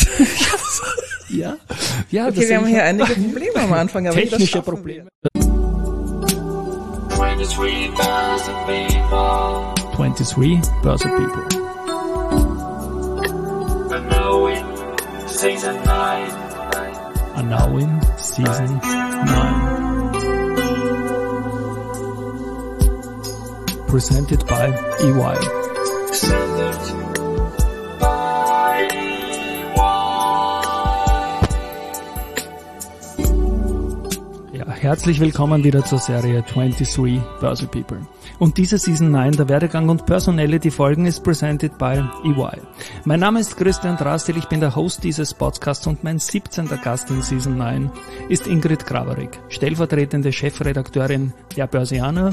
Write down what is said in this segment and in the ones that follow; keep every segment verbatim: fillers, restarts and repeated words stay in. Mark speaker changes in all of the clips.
Speaker 1: ja, ja.
Speaker 2: Okay, wir haben hier einige Probleme am Anfang, aber
Speaker 1: technische Probleme.
Speaker 3: twenty-three thousand people.
Speaker 1: twenty-three thousand people.
Speaker 3: And now in season nine.
Speaker 1: And now in season nine. Presented by E Y.
Speaker 3: Presented by E Y.
Speaker 1: Ja, herzlich willkommen wieder zur Serie twenty-three thousand people. Und diese Season nine, der Werdegang und Personality Folgen, ist presented by E Y. Mein Name ist Christian Drastil, ich bin der Host dieses Podcasts und mein siebzehnter Gast in Season nine ist Ingrid Grabarek, stellvertretende Chefredakteurin der Börsianer.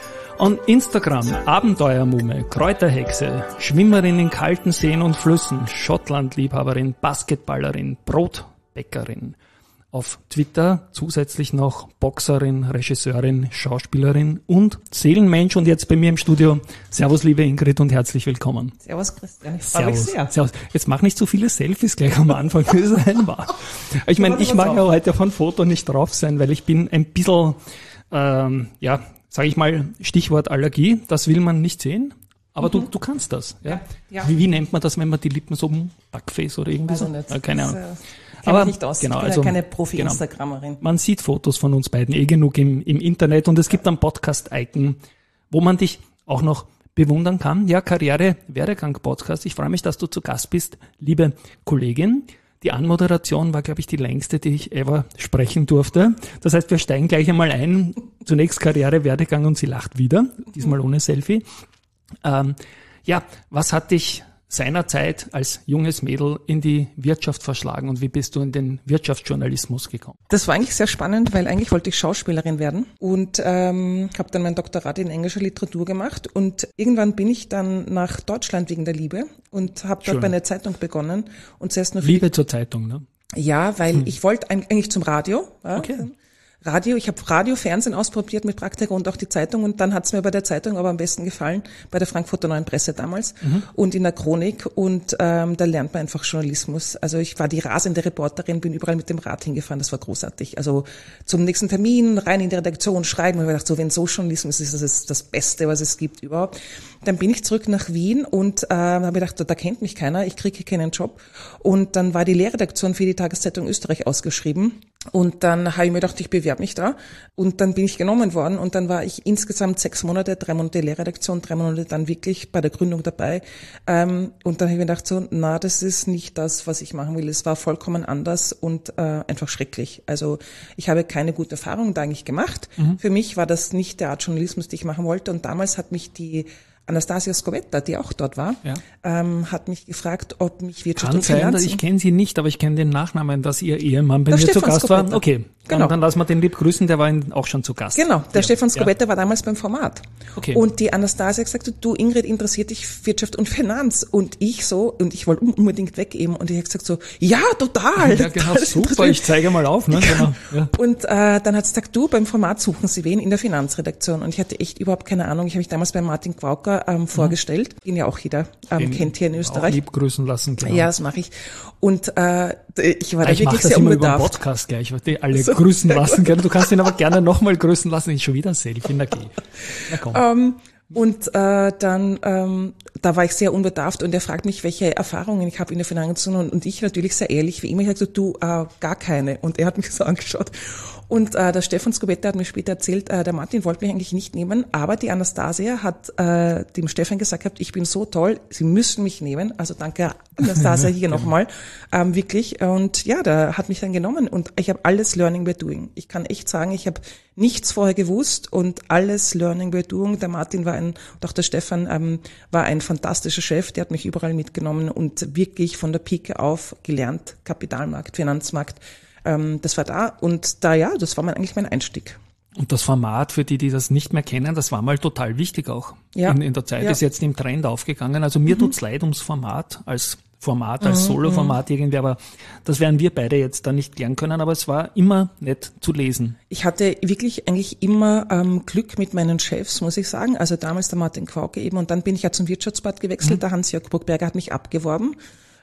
Speaker 1: On Instagram Abenteuermumme, Kräuterhexe, Schwimmerin in kalten Seen und Flüssen, Schottlandliebhaberin, Basketballerin, Brotbäckerin. Auf Twitter zusätzlich noch Boxerin, Regisseurin, Schauspielerin und Seelenmensch. Und jetzt bei mir im Studio. Servus, liebe Ingrid, und herzlich willkommen.
Speaker 2: Servus, Christian. Ich freue mich sehr.
Speaker 1: Servus. Jetzt mach nicht so viele Selfies gleich am Anfang. Das ist ein wahr. Ich meine, ich mag ja heute von Foto nicht drauf sein, weil ich bin ein bisschen, ähm, ja, sage ich mal, Stichwort Allergie. Das will man nicht sehen. Aber mhm. du, du kannst das. Ja?
Speaker 2: Ja, ja.
Speaker 1: Wie, wie nennt man das, wenn man die Lippen so Backface oder irgendwie
Speaker 2: also
Speaker 1: so?
Speaker 2: Nicht.
Speaker 1: Ja, keine
Speaker 2: das,
Speaker 1: Ahnung.
Speaker 2: Äh, Aber nicht aus.
Speaker 1: Genau,
Speaker 2: ich bin
Speaker 1: also,
Speaker 2: ja keine Profi-Instagrammerin.
Speaker 1: Genau. Man sieht Fotos von uns beiden eh genug im, im Internet und es gibt ein Podcast-Icon, wo man dich auch noch bewundern kann. Ja, Karriere-Werdegang-Podcast. Ich freue mich, dass du zu Gast bist, liebe Kollegin. Die Anmoderation war, glaube ich, die längste, die ich ever sprechen durfte. Das heißt, wir steigen gleich einmal ein. Zunächst Karriere, Werdegang und sie lacht wieder. Diesmal ohne Selfie. Ähm, ja, was hat dich seinerzeit als junges Mädel in die Wirtschaft verschlagen und wie bist du in den Wirtschaftsjournalismus gekommen?
Speaker 2: Das war eigentlich sehr spannend, weil eigentlich wollte ich Schauspielerin werden und ähm, habe dann mein Doktorat in englischer Literatur gemacht und irgendwann bin ich dann nach Deutschland wegen der Liebe und habe dort bei einer Zeitung begonnen und zuerst nur für
Speaker 1: Liebe zur Zeitung, ne?
Speaker 2: Ja, weil hm. ich wollte eigentlich zum Radio. Ja,
Speaker 1: okay.
Speaker 2: Radio, ich habe Radio, Fernsehen ausprobiert mit Praktika und auch die Zeitung und dann hat es mir bei der Zeitung aber am besten gefallen, bei der Frankfurter Neuen Presse damals mhm. und in der Chronik und ähm, da lernt man einfach Journalismus. Also ich war die rasende Reporterin, bin überall mit dem Rad hingefahren, das war großartig. Also zum nächsten Termin, rein in die Redaktion, schreiben und ich dachte so, wenn so Journalismus ist, das ist das Beste, was es gibt überhaupt. Dann bin ich zurück nach Wien und äh, habe gedacht, da kennt mich keiner, ich kriege keinen Job und dann war die Lehrredaktion für die Tageszeitung Österreich ausgeschrieben. Und dann habe ich mir gedacht, ich bewerbe mich da. Und dann bin ich genommen worden. Und dann war ich insgesamt sechs Monate, drei Monate Lehrredaktion, drei Monate dann wirklich bei der Gründung dabei. Ähm, und dann habe ich mir gedacht so, na, das ist nicht das, was ich machen will. Es war vollkommen anders und äh, einfach schrecklich. Also ich habe keine gute Erfahrung da eigentlich gemacht. Mhm. Für mich war das nicht der Art Journalismus, die ich machen wollte. Und damals hat mich die Anastasia Scovetta, die auch dort war, ja. ähm, hat mich gefragt, ob mich Wirtschaft
Speaker 1: Kann
Speaker 2: und Finanzen...
Speaker 1: sein, ich kenne sie nicht, aber ich kenne den Nachnamen, dass ihr Ehemann bei
Speaker 2: der
Speaker 1: mir
Speaker 2: Stefan
Speaker 1: zu Gast
Speaker 2: Scovetta.
Speaker 1: war. Okay, dann,
Speaker 2: genau.
Speaker 1: dann lassen wir den lieb grüßen, der war auch schon zu Gast.
Speaker 2: Genau, der
Speaker 1: ja.
Speaker 2: Stefan Scovetta
Speaker 1: ja.
Speaker 2: war damals beim Format.
Speaker 1: Okay.
Speaker 2: Und die Anastasia hat gesagt, du Ingrid, interessiert dich Wirtschaft und Finanz? Und ich so, und ich wollte unbedingt weg eben, und ich habe gesagt so, ja, total.
Speaker 1: Ja, genau, super, ich zeige mal auf. Ne? Genau. Ja.
Speaker 2: Und äh, dann hat sie gesagt, du, beim Format suchen Sie wen in der Finanzredaktion. Und ich hatte echt überhaupt keine Ahnung. Ich habe mich damals bei Martin Quauker ähm, vorgestellt, den ja auch jeder ähm, kennt hier in Österreich.
Speaker 1: Auch lieb grüßen lassen, genau.
Speaker 2: Ja, das mache ich. Und äh, ich war da
Speaker 1: ich
Speaker 2: wirklich
Speaker 1: sehr
Speaker 2: sehr
Speaker 1: immer
Speaker 2: unbedarft.
Speaker 1: Über den Podcast gleich, weil die alle so, grüßen lassen können. Du kannst ihn aber gerne nochmal grüßen lassen. Ich schon wieder ein Selfie, na geh. Na komm.
Speaker 2: Um, und äh, dann, ähm, da war ich sehr unbedarft und er fragt mich, welche Erfahrungen ich habe in der Finanzierung und, und ich natürlich sehr ehrlich, wie immer, ich habe gesagt, du, äh, gar keine. Und er hat mich so angeschaut. Und äh, der Stefan Scovetta hat mir später erzählt, äh, der Martin wollte mich eigentlich nicht nehmen, aber die Anastasia hat äh, dem Stefan gesagt gehabt, ich bin so toll, Sie müssen mich nehmen. Also danke Anastasia hier nochmal, ähm, wirklich. Und ja, der hat mich dann genommen und ich habe alles Learning by Doing. Ich kann echt sagen, ich habe nichts vorher gewusst und alles Learning by Doing. Der Martin war ein, und auch der Stefan ähm, war ein fantastischer Chef, der hat mich überall mitgenommen und wirklich von der Pike auf gelernt, Kapitalmarkt, Finanzmarkt. Das war da und da, ja, das war mein, eigentlich mein Einstieg.
Speaker 1: Und das Format, für die, die das nicht mehr kennen, das war mal total wichtig auch
Speaker 2: ja.
Speaker 1: in, in der Zeit,
Speaker 2: ja.
Speaker 1: ist jetzt im Trend aufgegangen. Also mir mhm. tut's leid ums Format, als Format, als mhm. Solo-Format irgendwie, aber das werden wir beide jetzt da nicht lernen können, aber es war immer nett zu lesen.
Speaker 2: Ich hatte wirklich eigentlich immer ähm, Glück mit meinen Chefs, muss ich sagen. Also damals der Martin Quauke eben und dann bin ich ja zum Wirtschaftsblatt gewechselt, mhm. der Hans-Jörg Burgberger hat mich abgeworben.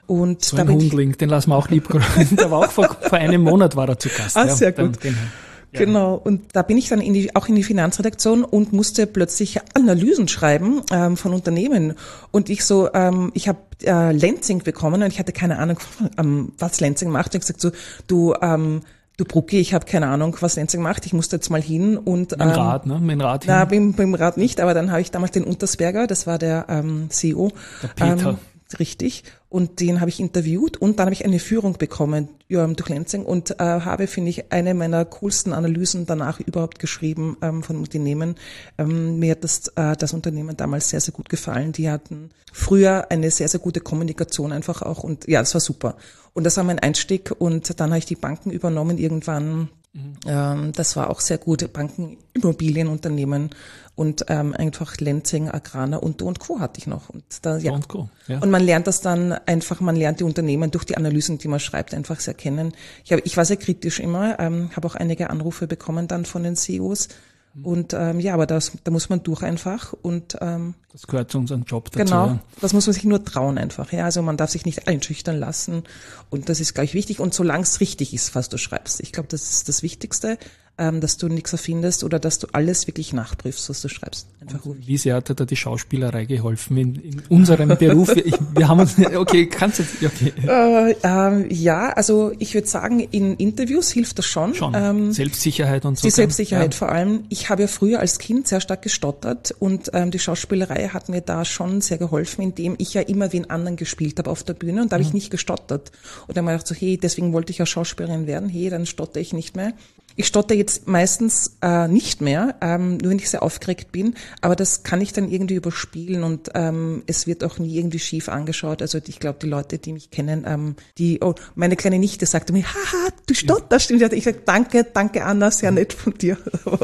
Speaker 2: Und
Speaker 1: So
Speaker 2: da
Speaker 1: ein
Speaker 2: bin ich,
Speaker 1: Hundling, den lassen wir auch lieb grüßen. Der war auch vor, vor einem Monat war er zu Gast.
Speaker 2: Ah,
Speaker 1: ja.
Speaker 2: sehr
Speaker 1: Dann,
Speaker 2: gut.
Speaker 1: genau. Ja.
Speaker 2: Genau, und da bin ich dann in die, auch in die Finanzredaktion und musste plötzlich Analysen schreiben ähm, von Unternehmen. Und ich so, ähm, ich habe äh, Lenzing bekommen und ich hatte keine Ahnung, ähm, was Lenzing macht. Und ich gesagt so, du, ähm, du Brucki, ich habe keine Ahnung, was Lenzing macht. Ich musste jetzt mal hin und
Speaker 1: Mit dem
Speaker 2: ähm,
Speaker 1: Rad, ne? Mit dem Rad hin.
Speaker 2: na, beim, beim Rad nicht, aber dann habe ich damals den Untersberger, das war der ähm, C E O.
Speaker 1: Der Peter.
Speaker 2: Ähm, richtig. Und den habe ich interviewt und dann habe ich eine Führung bekommen ja, durch Lenzing und äh, habe, finde ich, eine meiner coolsten Analysen danach überhaupt geschrieben ähm, von Unternehmen. Ähm, mir hat das, äh, das Unternehmen damals sehr, sehr gut gefallen. Die hatten früher eine sehr, sehr gute Kommunikation einfach auch und ja, das war super. Und das war mein Einstieg und dann habe ich die Banken übernommen irgendwann. Ähm, das war auch sehr gut. Banken, Immobilienunternehmen und ähm, einfach Lenzing, Agrana und und Co. hatte ich noch. Und, da, ja.
Speaker 1: Und Co. Ja.
Speaker 2: Und man lernt das dann einfach, man lernt die Unternehmen durch die Analysen, die man schreibt, einfach sehr kennen. Ich, hab, ich war sehr kritisch immer, ähm, habe auch einige Anrufe bekommen dann von den C E Os. Und ähm, ja, aber das, da muss man durch einfach und ähm,
Speaker 1: Das gehört zu unserem Job dazu.
Speaker 2: genau,
Speaker 1: Ja.
Speaker 2: das muss man sich nur trauen einfach. Ja, also man darf sich nicht einschüchtern lassen und das ist gleich wichtig. Und solange es richtig ist, was du schreibst, ich glaube, das ist das Wichtigste, ähm, dass du nichts erfindest oder dass du alles wirklich nachprüfst, was du schreibst. Einfach ruhig.
Speaker 1: Wie sehr hat dir da die Schauspielerei geholfen in, in unserem Beruf? Ich, wir haben uns, okay, kannst du jetzt, okay.
Speaker 2: Äh, ähm, ja, also ich würde sagen, in Interviews hilft das schon.
Speaker 1: Schon.
Speaker 2: Ähm,
Speaker 1: Selbstsicherheit und so.
Speaker 2: Die Selbstsicherheit
Speaker 1: Ja.
Speaker 2: vor allem. Ich habe ja früher als Kind sehr stark gestottert und ähm, die Schauspielerei hat mir da schon sehr geholfen, indem ich ja immer wen anderen gespielt habe auf der Bühne und da habe ich nicht gestottert. Und dann habe ich gedacht so, hey, deswegen wollte ich ja Schauspielerin werden, hey, dann stotter ich nicht mehr. Ich stotter jetzt meistens äh, nicht mehr, ähm, nur wenn ich sehr aufgeregt bin, aber das kann ich dann irgendwie überspielen und ähm, es wird auch nie irgendwie schief angeschaut. Also ich glaube, die Leute, die mich kennen, ähm, die, oh, meine kleine Nichte sagte mir, haha, du stotterst. Und ich sage, danke, danke Anna, sehr nett von dir.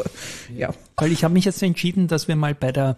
Speaker 2: Ja.
Speaker 1: Weil ich habe mich jetzt entschieden, dass wir mal bei der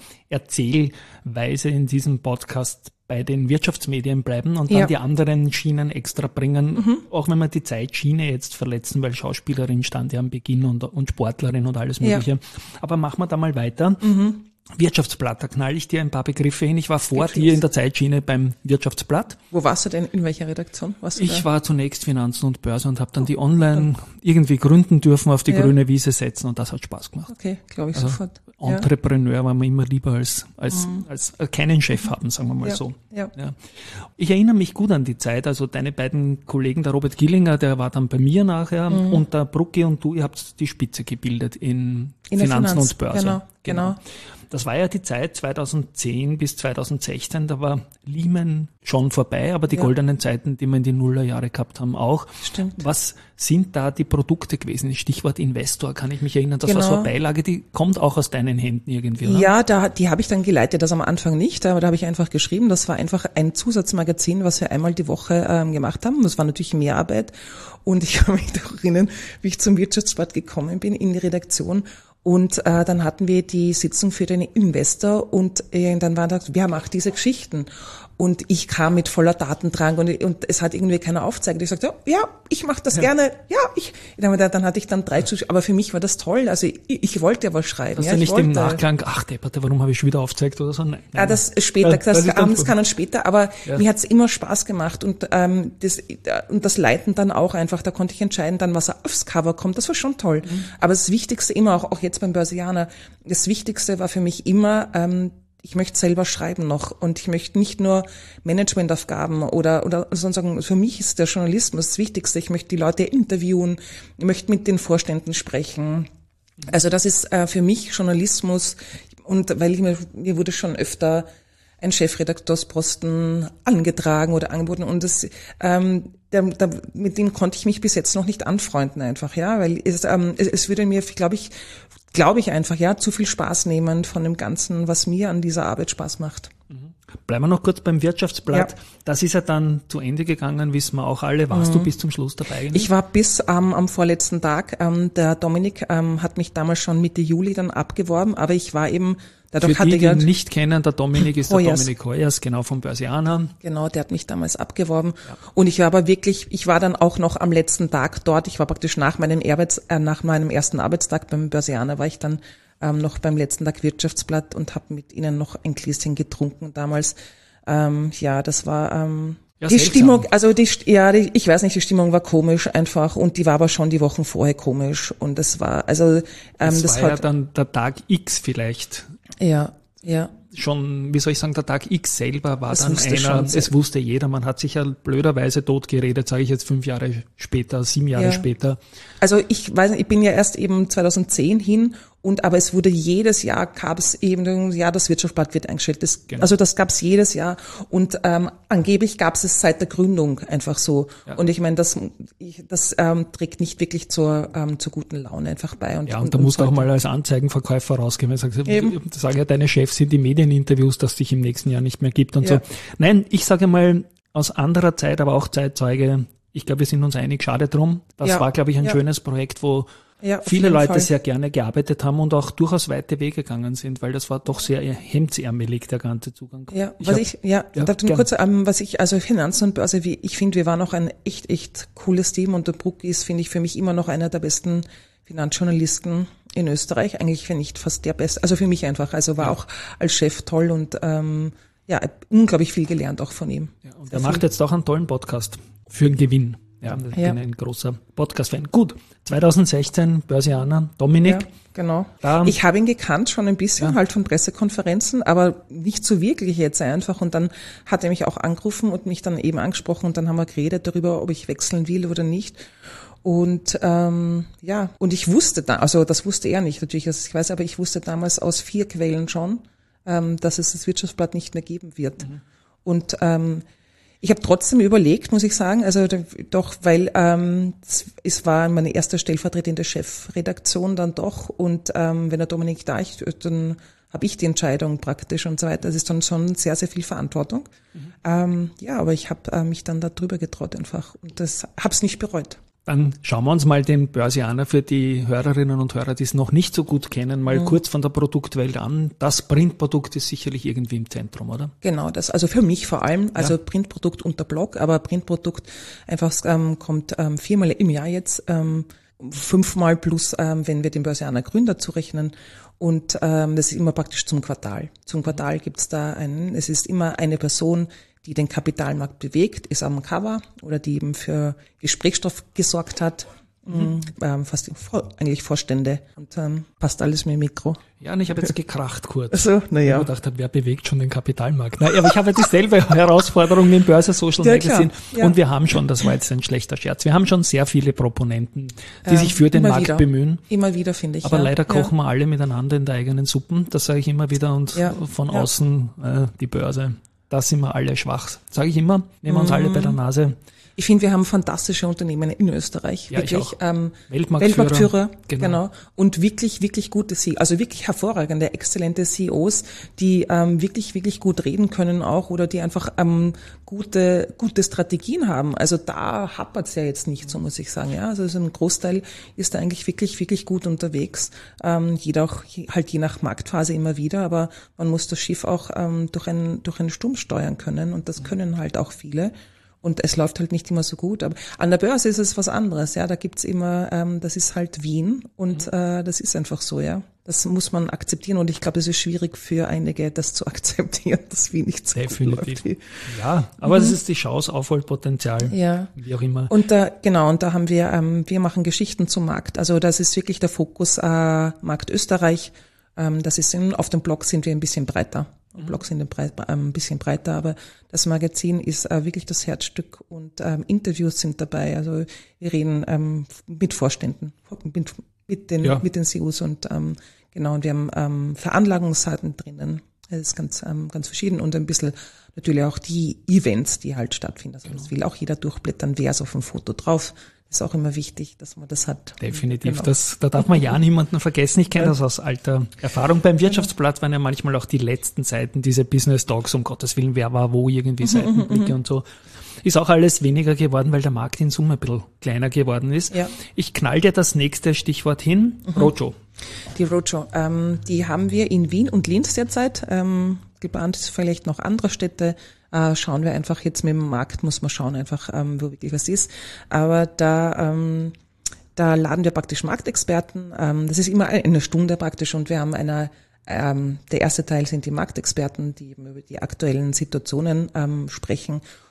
Speaker 1: Erzählweise in diesem Podcast bei den Wirtschaftsmedien bleiben und dann
Speaker 2: Ja.
Speaker 1: die anderen Schienen extra bringen, auch wenn wir die Zeitschiene jetzt verletzen, weil Schauspielerin stand ja am Beginn und, und Sportlerin und alles Mögliche. Ja. Aber machen wir da mal weiter. Mhm. Wirtschaftsblatt, da knall ich dir ein paar Begriffe hin. Ich war vor dir in der Zeitschiene beim Wirtschaftsblatt.
Speaker 2: Wo warst du denn? In welcher Redaktion? Warst du
Speaker 1: ich
Speaker 2: da?
Speaker 1: war zunächst Finanzen und Börse und habe dann die online irgendwie gründen dürfen, auf die
Speaker 2: Ja.
Speaker 1: grüne Wiese setzen und das hat Spaß gemacht.
Speaker 2: Okay, glaube ich
Speaker 1: Also
Speaker 2: sofort.
Speaker 1: Entrepreneur war mir immer lieber als, als, mhm. als äh, keinen Chef haben, sagen wir mal
Speaker 2: Ja.
Speaker 1: so.
Speaker 2: Ja.
Speaker 1: Ja. Ich erinnere mich gut an die Zeit, also deine beiden Kollegen, der Robert Gillinger, der war dann bei mir nachher
Speaker 2: Mhm.
Speaker 1: und der Brucki und du, ihr habt die Spitze gebildet in,
Speaker 2: In der
Speaker 1: Finanzen
Speaker 2: Finanz.
Speaker 1: und Börse.
Speaker 2: Genau, genau.
Speaker 1: Das war ja die Zeit zweitausendzehn bis zweitausendsechzehn, da war Lehman schon vorbei, aber die
Speaker 2: Ja.
Speaker 1: goldenen Zeiten, die wir in die Nullerjahre gehabt haben, auch.
Speaker 2: Stimmt.
Speaker 1: Was sind da die Produkte gewesen? Stichwort Investor, kann ich mich erinnern. Das war so
Speaker 2: Genau.
Speaker 1: eine Beilage, die kommt auch aus deinen Händen irgendwie, oder?
Speaker 2: Ja, da, die habe ich dann geleitet, das am Anfang nicht, aber da habe ich einfach geschrieben, das war einfach ein Zusatzmagazin, was wir einmal die Woche ähm, gemacht haben. Das war natürlich mehr Arbeit und ich kann mich noch erinnern, wie ich zum Wirtschaftsblatt gekommen bin in die Redaktion. Und äh, dann hatten wir die Sitzung für den Investor und äh, dann war da, wer macht diese Geschichten? Und ich kam mit voller Datendrang und, und es hat irgendwie keiner aufgezeigt. Ich sagte, ja, ich mache das
Speaker 1: Ja.
Speaker 2: gerne. Ja, ich. Dann, dann hatte ich dann drei Zuschauer. Aber für mich war das toll. Also ich, ich wollte ja was schreiben.
Speaker 1: Hast
Speaker 2: ja,
Speaker 1: du
Speaker 2: ich
Speaker 1: nicht
Speaker 2: wollte.
Speaker 1: im Nachklang, ach Depperte, warum habe ich schon wieder aufgezeigt oder so? Nein.
Speaker 2: Ja,
Speaker 1: nein.
Speaker 2: das ist später,
Speaker 1: Ja,
Speaker 2: das,
Speaker 1: das ist dann-
Speaker 2: abends kann dann später, aber
Speaker 1: Ja.
Speaker 2: mir hat's immer Spaß gemacht und ähm, das und das Leiten dann auch einfach, da konnte ich entscheiden, dann was aufs Cover kommt, das war schon toll.
Speaker 1: Mhm.
Speaker 2: Aber das Wichtigste immer, auch, auch jetzt beim Börsianer, das Wichtigste war für mich immer, ähm, ich möchte selber schreiben noch und ich möchte nicht nur Managementaufgaben oder oder sozusagen, für mich ist der Journalismus das Wichtigste, ich möchte die Leute interviewen, ich möchte mit den Vorständen sprechen. Also das ist äh, für mich Journalismus und weil ich mir, mir wurde schon öfter ein Chefredakteursposten angetragen oder angeboten und das, ähm, der, der, mit dem konnte ich mich bis jetzt noch nicht anfreunden einfach, ja, weil es, ähm, es, es würde mir, glaube ich, glaube ich einfach, ja, zu viel Spaß nehmen von dem Ganzen, was mir an dieser Arbeit Spaß macht.
Speaker 1: Bleiben wir noch kurz beim Wirtschaftsblatt.
Speaker 2: Ja.
Speaker 1: Das ist ja dann zu Ende gegangen, wissen wir auch alle. Warst du bis zum Schluss dabei? Eigentlich?
Speaker 2: Ich war bis ähm, am vorletzten Tag, ähm, der Dominik ähm, hat mich damals schon Mitte Juli dann abgeworben, aber ich war eben, dadurch
Speaker 1: Für
Speaker 2: hatte
Speaker 1: die,
Speaker 2: ich
Speaker 1: die
Speaker 2: ja,
Speaker 1: ihn nicht kennen, der Dominik ist der
Speaker 2: Hoyers.
Speaker 1: Dominik Hoyers, genau, vom Börsianer.
Speaker 2: genau, der hat mich damals abgeworben und ich war aber wirklich, ich war dann auch noch am letzten Tag dort, ich war praktisch nach meinem Arbeits, äh, nach meinem ersten Arbeitstag beim Börsianer, war ich dann ähm, noch beim letzten Tag Wirtschaftsblatt und habe mit ihnen noch ein Gläschen getrunken damals. Ähm, ja, das war, ähm,
Speaker 1: Ja,
Speaker 2: die
Speaker 1: seltsam.
Speaker 2: Stimmung, also die, ja, die, ich weiß nicht, die Stimmung war komisch einfach und die war aber schon die Wochen vorher komisch und das war, also ähm,
Speaker 1: das,
Speaker 2: das
Speaker 1: war ja
Speaker 2: hat,
Speaker 1: dann der Tag X vielleicht.
Speaker 2: ja, ja.
Speaker 1: Schon, wie soll ich sagen, der Tag X selber war
Speaker 2: Das
Speaker 1: dann
Speaker 2: wusste
Speaker 1: einer,
Speaker 2: schon
Speaker 1: es wusste jeder, man hat sich ja blöderweise totgeredet, sage ich jetzt fünf Jahre später, sieben Jahre
Speaker 2: Ja.
Speaker 1: später.
Speaker 2: Also ich weiß nicht, ich bin ja erst eben zweitausendzehn hin und aber es wurde jedes Jahr gab es eben, ja, das Wirtschaftsblatt wird eingestellt. Das,
Speaker 1: Genau.
Speaker 2: Also das gab es jedes Jahr und ähm, angeblich gab es es seit der Gründung einfach so.
Speaker 1: Ja.
Speaker 2: Und ich meine, das, ich, das ähm, trägt nicht wirklich zur, ähm, zur guten Laune einfach bei. Und,
Speaker 1: Ja, und da musst du auch mal als Anzeigenverkäufer rausgehen, weil du sagst, das sagen ja deine Chefs in die Medieninterviews, dass dich im nächsten Jahr nicht mehr gibt und
Speaker 2: Ja.
Speaker 1: so. Nein, ich sage mal, aus anderer Zeit, aber auch Zeitzeuge, ich glaube, wir sind uns einig, schade drum. Das
Speaker 2: Ja.
Speaker 1: war, glaube ich, ein
Speaker 2: Ja.
Speaker 1: schönes Projekt, wo
Speaker 2: Ja, auf
Speaker 1: viele
Speaker 2: jeden
Speaker 1: Leute
Speaker 2: Fall.
Speaker 1: sehr gerne gearbeitet haben und auch durchaus weite Wege gegangen sind, weil das war doch sehr hemdsärmelig, der ganze Zugang.
Speaker 2: Ja,
Speaker 1: Ich
Speaker 2: was
Speaker 1: hab-
Speaker 2: ich, ja,
Speaker 1: ja,
Speaker 2: darf ich
Speaker 1: gern.
Speaker 2: kurz, ähm, was ich, also Finanzen und Börse, wie, ich finde, wir waren noch ein echt, echt cooles Team und der Bruck ist, finde ich, für mich immer noch einer der besten Finanzjournalisten in Österreich. Eigentlich, wenn nicht fast der beste, also für mich einfach, also war
Speaker 1: Ja.
Speaker 2: auch als Chef toll und, ähm, ja, unglaublich viel gelernt auch von ihm.
Speaker 1: Ja, und
Speaker 2: Sehr
Speaker 1: er macht
Speaker 2: viel.
Speaker 1: jetzt auch einen tollen Podcast für einen Gewinn. Ja, ich
Speaker 2: Ja.
Speaker 1: bin ein großer Podcast-Fan. Gut, zweitausendsechzehn, Börsianer, Dominik.
Speaker 2: Ja, genau.
Speaker 1: Da-
Speaker 2: ich habe ihn gekannt, schon ein bisschen,
Speaker 1: Ja.
Speaker 2: halt von Pressekonferenzen, aber nicht so wirklich jetzt einfach. Und dann hat er mich auch angerufen und mich dann eben angesprochen und dann haben wir geredet darüber, ob ich wechseln will oder nicht. Und ähm, ja, und ich wusste da, also das wusste er nicht natürlich, also ich weiß, aber ich wusste damals aus vier Quellen schon, ähm, dass es das Wirtschaftsblatt nicht mehr geben wird.
Speaker 1: Mhm.
Speaker 2: Und ähm, ich habe trotzdem überlegt, muss ich sagen, also da- doch, weil ähm, es, es war meine erste stellvertretende Chefredaktion dann doch und ähm, wenn der Dominik da ist, dann habe ich die Entscheidung praktisch und so weiter. Das ist dann schon sehr, sehr viel Verantwortung. Ähm, ja, aber ich habe äh, mich dann da drüber getraut einfach und das habe es nicht bereut.
Speaker 1: Dann schauen wir uns mal den Börsianer für die Hörerinnen und Hörer, die es noch nicht so gut kennen, mal kurz von der Produktwelt an. Das Printprodukt ist sicherlich irgendwie im Zentrum, oder?
Speaker 2: Genau, das, also für mich vor allem, also
Speaker 1: Ja.
Speaker 2: Printprodukt und der Blog, aber Printprodukt einfach ähm, kommt ähm, viermal im Jahr jetzt, ähm, fünfmal plus, ähm, wenn wir den Börsianer Gründer dazu rechnen. Und ähm, das ist immer praktisch zum Quartal. Zum Quartal gibt's da einen, es ist immer eine Person, die den Kapitalmarkt bewegt, ist am Cover oder die eben für Gesprächsstoff gesorgt hat. Mhm. Ähm, fast vor, eigentlich Vorstände und ähm, passt alles mit dem Mikro.
Speaker 1: Ja, und ich habe jetzt gekracht kurz.
Speaker 2: Also, na
Speaker 1: Ich
Speaker 2: ja.
Speaker 1: habe gedacht, wer bewegt schon den Kapitalmarkt? Na, aber ich habe dieselbe Herausforderung mit dem Börse Social
Speaker 2: Ja,
Speaker 1: Magazine.
Speaker 2: klar. Ja.
Speaker 1: Und wir haben schon, das war jetzt ein schlechter Scherz, wir haben schon sehr viele Proponenten, die sich für den
Speaker 2: immer
Speaker 1: Markt
Speaker 2: wieder.
Speaker 1: bemühen.
Speaker 2: Immer wieder, finde ich.
Speaker 1: Aber
Speaker 2: ja.
Speaker 1: leider kochen
Speaker 2: ja.
Speaker 1: wir alle miteinander in der eigenen Suppen. Das sage ich immer wieder. Und
Speaker 2: Ja.
Speaker 1: von
Speaker 2: Ja.
Speaker 1: außen äh, die Börse. Da sind wir alle schwach. Sage ich immer. Nehmen wir uns
Speaker 2: Mhm.
Speaker 1: alle bei der Nase.
Speaker 2: Ich finde, wir haben fantastische Unternehmen in Österreich.
Speaker 1: Ja, ich
Speaker 2: wirklich.
Speaker 1: auch.
Speaker 2: Ähm,
Speaker 1: Weltmarktführer.
Speaker 2: Weltmarktführer.
Speaker 1: Genau.
Speaker 2: Genau. Und wirklich, wirklich gute C E Os. Also wirklich hervorragende, exzellente C E Os, die ähm, wirklich, wirklich gut reden können auch oder die einfach ähm, gute, gute Strategien haben. Also da hapert's ja jetzt nicht, so muss ich sagen. Ja, also so ein Großteil ist da eigentlich wirklich, wirklich gut unterwegs. Ähm, jeder auch halt je nach Marktphase immer wieder, aber man muss das Schiff auch ähm, durch einen, durch einen Sturm steuern können und das können halt auch viele. Und es läuft halt nicht immer so gut. Aber an der Börse ist es was anderes. Ja, da gibt's immer, ähm, das ist halt Wien und äh, das ist einfach so. Ja, das muss man akzeptieren. Und ich glaube, es ist schwierig für einige, das zu akzeptieren, dass Wien nicht so
Speaker 1: Definitiv.
Speaker 2: gut läuft.
Speaker 1: Ja, aber es ist die Chance, Aufholpotenzial.
Speaker 2: Ja.
Speaker 1: Wie auch immer.
Speaker 2: Und da, genau, und da haben wir, ähm, wir machen Geschichten zum Markt. Also das ist wirklich der Fokus äh, Markt Österreich. Ähm, das ist in, auf dem Blog sind wir ein bisschen breiter. Blogs sind ein, ein bisschen breiter, aber das Magazin ist äh, wirklich das Herzstück und ähm, Interviews sind dabei. Also wir reden ähm, mit Vorständen, mit, mit den
Speaker 1: Ja.
Speaker 2: mit den C E Os und ähm, genau und wir haben ähm, Veranlagungsseiten drinnen. Das ist ganz ähm, ganz verschieden und ein bisschen natürlich auch die Events, die halt stattfinden. Also das will auch jeder durchblättern, wer ist auf dem Foto drauf. Ist auch immer wichtig, dass man das hat.
Speaker 1: Definitiv.
Speaker 2: Genau.
Speaker 1: Das, da darf man ja niemanden vergessen. Ich kenne das aus alter Erfahrung. Beim Wirtschaftsblatt waren ja manchmal auch die letzten Seiten, diese Business Talks, um Gottes Willen, wer war wo, irgendwie Seitenblicke und so. Ist auch alles weniger geworden, weil der Markt in Summe ein bisschen kleiner geworden ist.
Speaker 2: Ja.
Speaker 1: Ich knall dir das nächste Stichwort hin. Roadshow.
Speaker 2: Die Roadshow, ähm, die haben wir in Wien und Linz derzeit. Ähm, geplant ist vielleicht noch andere Städte. Äh, schauen wir einfach jetzt mit dem Markt, muss man schauen einfach, ähm, wo wirklich was ist. Aber da, ähm, da laden wir praktisch Marktexperten. Ähm, das ist immer eine Stunde praktisch und wir haben eine, ähm, der erste Teil sind die Marktexperten, die eben über die aktuellen Situationen ähm, sprechen.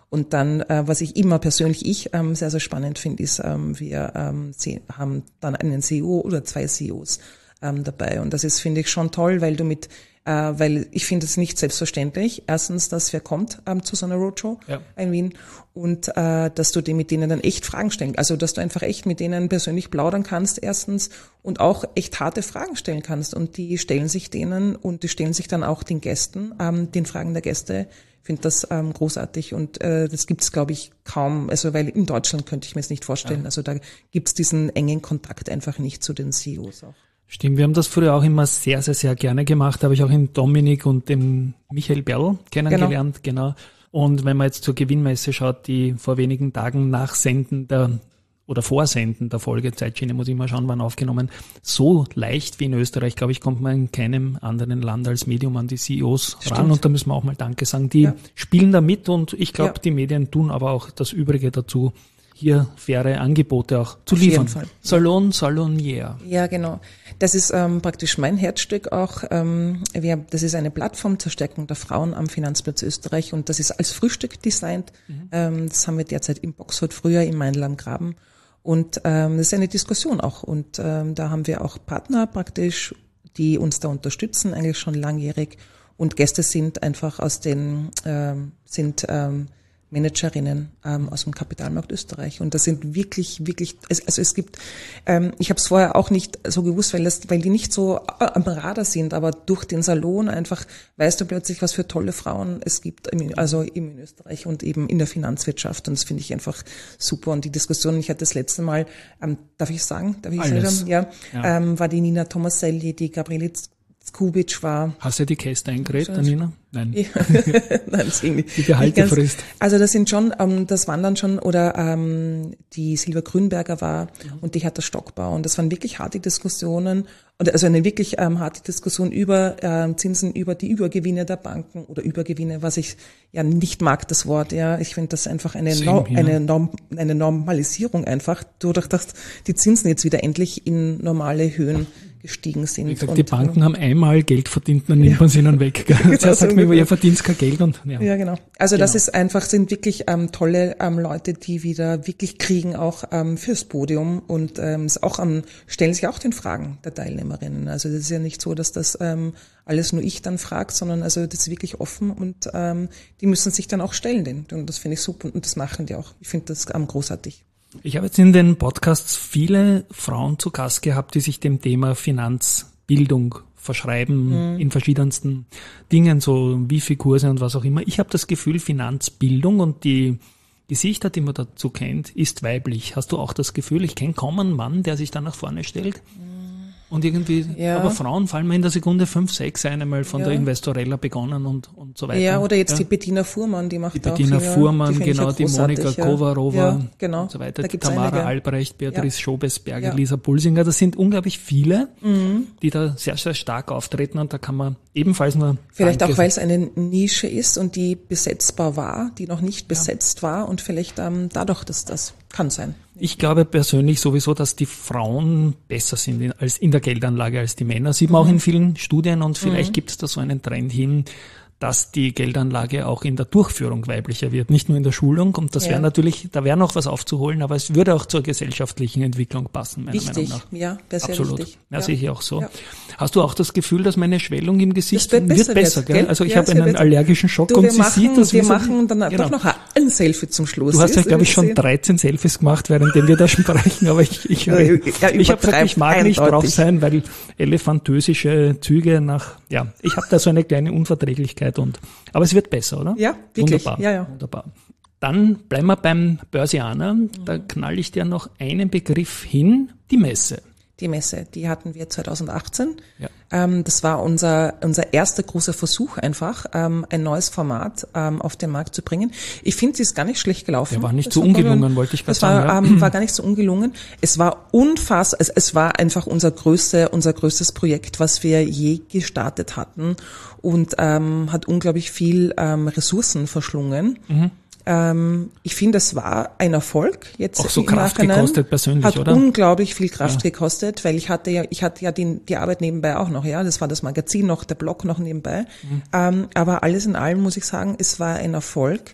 Speaker 2: Und dann, äh, was ich immer persönlich ich ähm, sehr, sehr spannend finde, ist, ähm, wir ähm, sie, haben dann einen C E O oder zwei C E Os ähm, dabei. Und das ist, finde ich, schon toll, weil du mit, äh, weil ich finde es nicht selbstverständlich, erstens, dass wer kommt ähm, zu so einer Roadshow
Speaker 1: ja.
Speaker 2: in Wien und äh, dass du dir mit denen dann echt Fragen stellen, also dass du einfach echt mit denen persönlich plaudern kannst erstens und auch echt harte Fragen stellen kannst. Und die stellen sich denen und die stellen sich dann auch den Gästen, ähm, den Fragen der Gäste. Ich finde das ähm, großartig und äh, das gibt's, glaube ich, kaum. Also weil in Deutschland könnte ich mir es nicht vorstellen. Ja. Also da gibt's diesen engen Kontakt einfach nicht zu den C E Os auch.
Speaker 1: Stimmt, wir haben das früher auch immer sehr, sehr, sehr gerne gemacht. Da habe ich auch in Dominik und dem Michael Berl kennengelernt, genau. genau. Und wenn man jetzt zur Gewinnmesse schaut, die vor wenigen Tagen nach Senden der oder Vorsenden der Folge, Zeitschiene muss ich mal schauen, wann aufgenommen, so leicht wie in Österreich, glaube ich, kommt man in keinem anderen Land als Medium an die C E Os
Speaker 2: Stimmt.
Speaker 1: ran und da müssen wir auch mal Danke sagen. Die ja. spielen da mit und ich glaube, ja. die Medien tun aber auch das Übrige dazu, hier faire Angebote auch zu
Speaker 2: Auf
Speaker 1: liefern.
Speaker 2: Jeden Fall.
Speaker 1: Salon, Salonier.
Speaker 2: Ja, genau. Das ist ähm, praktisch mein Herzstück auch. Ähm, wir, das ist eine Plattform zur Stärkung der Frauen am Finanzplatz Österreich und das ist als Frühstück designt. Mhm. Ähm, das haben wir derzeit im Boxholt, früher im Mainl am Graben. Und ähm, das ist eine Diskussion auch. Und ähm, da haben wir auch Partner praktisch, die uns da unterstützen, eigentlich schon langjährig. Und Gäste sind einfach aus den, ähm, sind ähm, Managerinnen ähm, aus dem Kapitalmarkt Österreich. Und das sind wirklich, wirklich, also es gibt, ähm, ich habe es vorher auch nicht so gewusst, weil das, weil die nicht so am Radar sind, aber durch den Salon einfach weißt du plötzlich, was für tolle Frauen es gibt, im, also eben in Österreich und eben in der Finanzwirtschaft. Und das finde ich einfach super. Und die Diskussion, ich hatte das letzte Mal, ähm, darf ich sagen, darf ich
Speaker 1: Alles.
Speaker 2: sagen, ja,
Speaker 1: ja.
Speaker 2: Ähm, war die Nina Tomaselli, die Gabriele Skubitsch war.
Speaker 1: Hast du die Käste eingeredet, Nina? Nein.
Speaker 2: Ja. Nein, das ging nicht.
Speaker 1: Die Gehaltefrist.
Speaker 2: Also das sind schon, ähm, das waren dann schon, oder ähm, die Silvia Grünberger war ja. und die Hertha Stockbauer. Und das waren wirklich harte Diskussionen, oder also eine wirklich ähm, harte Diskussion über ähm, Zinsen, über die Übergewinne der Banken oder Übergewinne, was ich ja nicht mag, das Wort. Ja, ich finde das einfach eine
Speaker 1: Same,
Speaker 2: no,
Speaker 1: ja.
Speaker 2: eine, Norm, eine Normalisierung einfach, dadurch, dass die Zinsen jetzt wieder endlich in normale Höhen gestiegen sind.
Speaker 1: Wie gesagt,
Speaker 2: und,
Speaker 1: die Banken haben einmal Geld verdient, dann nimmt ja. man sie ihnen weg. Jetzt sagt man, ihr verdient kein Geld und ja.
Speaker 2: Ja, genau. Also
Speaker 1: genau.
Speaker 2: das ist einfach, sind wirklich ähm, tolle ähm, Leute, die wieder wirklich kriegen auch ähm, fürs Podium und ähm, auch ähm, stellen sich auch den Fragen der Teilnehmerinnen. Also das ist ja nicht so, dass das ähm, alles nur ich dann frage, sondern also das ist wirklich offen und ähm, die müssen sich dann auch stellen. Den. Und das finde ich super und das machen die auch. Ich finde das ähm, großartig.
Speaker 1: Ich habe jetzt in den Podcasts viele Frauen zu Gast gehabt, die sich dem Thema Finanzbildung verschreiben mhm. in verschiedensten Dingen, so wie viele Kurse und was auch immer. Ich habe das Gefühl, Finanzbildung und die Gesichter, die man dazu kennt, ist weiblich. Hast du auch das Gefühl, ich kenne kaum einen Mann, der sich da nach vorne stellt? Und irgendwie,
Speaker 2: ja.
Speaker 1: aber Frauen fallen mir in der Sekunde fünf, sechs ein, einmal von
Speaker 2: ja.
Speaker 1: der Investorella begonnen und, und so weiter.
Speaker 2: Ja, oder jetzt
Speaker 1: ja.
Speaker 2: die Bettina Fuhrmann, die macht
Speaker 1: die
Speaker 2: auch
Speaker 1: Bettina
Speaker 2: viel,
Speaker 1: Fuhrmann,
Speaker 2: die
Speaker 1: genau, die Monika
Speaker 2: ja.
Speaker 1: Kovarova
Speaker 2: ja, genau.
Speaker 1: und so weiter,
Speaker 2: da
Speaker 1: die Tamara
Speaker 2: einige.
Speaker 1: Albrecht, Beatrice ja. Schobesberger,
Speaker 2: ja.
Speaker 1: Lisa Pulsinger, das sind unglaublich viele,
Speaker 2: mhm.
Speaker 1: die da sehr, sehr stark auftreten und da kann man ebenfalls nur
Speaker 2: vielleicht
Speaker 1: Danke
Speaker 2: auch, weil es eine Nische ist und die besetzbar war, die noch nicht besetzt ja. war und vielleicht ähm, dadurch, dass das kann sein.
Speaker 1: Ich glaube persönlich sowieso, dass die Frauen besser sind in, als in der Geldanlage als die Männer. Sieht man mhm. auch in vielen Studien und vielleicht mhm. gibt es da so einen Trend hin, dass die Geldanlage auch in der Durchführung weiblicher wird, nicht nur in der Schulung. Und das ja. wäre natürlich, da wäre noch was aufzuholen, aber es würde auch zur gesellschaftlichen Entwicklung passen, meiner
Speaker 2: wichtig.
Speaker 1: Meinung nach.
Speaker 2: Ja, das ist
Speaker 1: absolut.
Speaker 2: Richtig.
Speaker 1: Ja,
Speaker 2: ja,
Speaker 1: sehe ich auch so.
Speaker 2: Ja.
Speaker 1: Hast du auch das Gefühl, dass meine Schwellung im Gesicht
Speaker 2: wird besser?
Speaker 1: Wird besser
Speaker 2: wird,
Speaker 1: gell? Also ich
Speaker 2: ja,
Speaker 1: habe einen
Speaker 2: besser.
Speaker 1: allergischen Schock
Speaker 2: du,
Speaker 1: und
Speaker 2: wir
Speaker 1: sie
Speaker 2: machen,
Speaker 1: sieht das.
Speaker 2: Wir
Speaker 1: wie
Speaker 2: machen dann
Speaker 1: genau.
Speaker 2: doch noch ein Selfie zum Schluss.
Speaker 1: Du hast ja, glaube ich, schon
Speaker 2: sehen.
Speaker 1: dreizehn Selfies gemacht, währenddem wir da sprechen, aber ich, ich,
Speaker 2: ja,
Speaker 1: ich, ich habe gesagt, ich mag
Speaker 2: eindeutig.
Speaker 1: nicht drauf sein, weil elefantösische Züge nach, ja, ich habe da so eine kleine Unverträglichkeit und, aber es wird besser, oder?
Speaker 2: Ja, wirklich.
Speaker 1: Wunderbar,
Speaker 2: ja, ja.
Speaker 1: wunderbar. Dann bleiben wir beim Börsianer, da knall ich dir noch einen Begriff hin, die Messe.
Speaker 2: Die Messe, die hatten wir zwanzig achtzehn.
Speaker 1: Ja.
Speaker 2: Ähm, das war unser unser erster großer Versuch einfach, ähm, ein neues Format ähm, auf den Markt zu bringen. Ich finde, sie ist gar nicht schlecht gelaufen.
Speaker 1: Der war nicht
Speaker 2: das
Speaker 1: so
Speaker 2: war
Speaker 1: ungelungen,
Speaker 2: ein,
Speaker 1: wollte ich gerade
Speaker 2: das war,
Speaker 1: sagen.
Speaker 2: Ähm, war gar nicht so ungelungen. Es war unfassbar, es, es war einfach unser größte, unser größtes Projekt, was wir je gestartet hatten und ähm, hat unglaublich viel ähm, Ressourcen verschlungen. Mhm. Ähm, ich finde, es war ein Erfolg. Jetzt
Speaker 1: auch so
Speaker 2: im
Speaker 1: Kraft
Speaker 2: Nachhinein.
Speaker 1: gekostet persönlich,
Speaker 2: hat
Speaker 1: oder?
Speaker 2: Unglaublich viel Kraft
Speaker 1: ja.
Speaker 2: gekostet, weil ich hatte ja, ich hatte ja die, die Arbeit nebenbei auch noch, ja. Das war das Magazin noch, der Blog noch nebenbei. Mhm. Ähm, aber alles in allem muss ich sagen, es war ein Erfolg.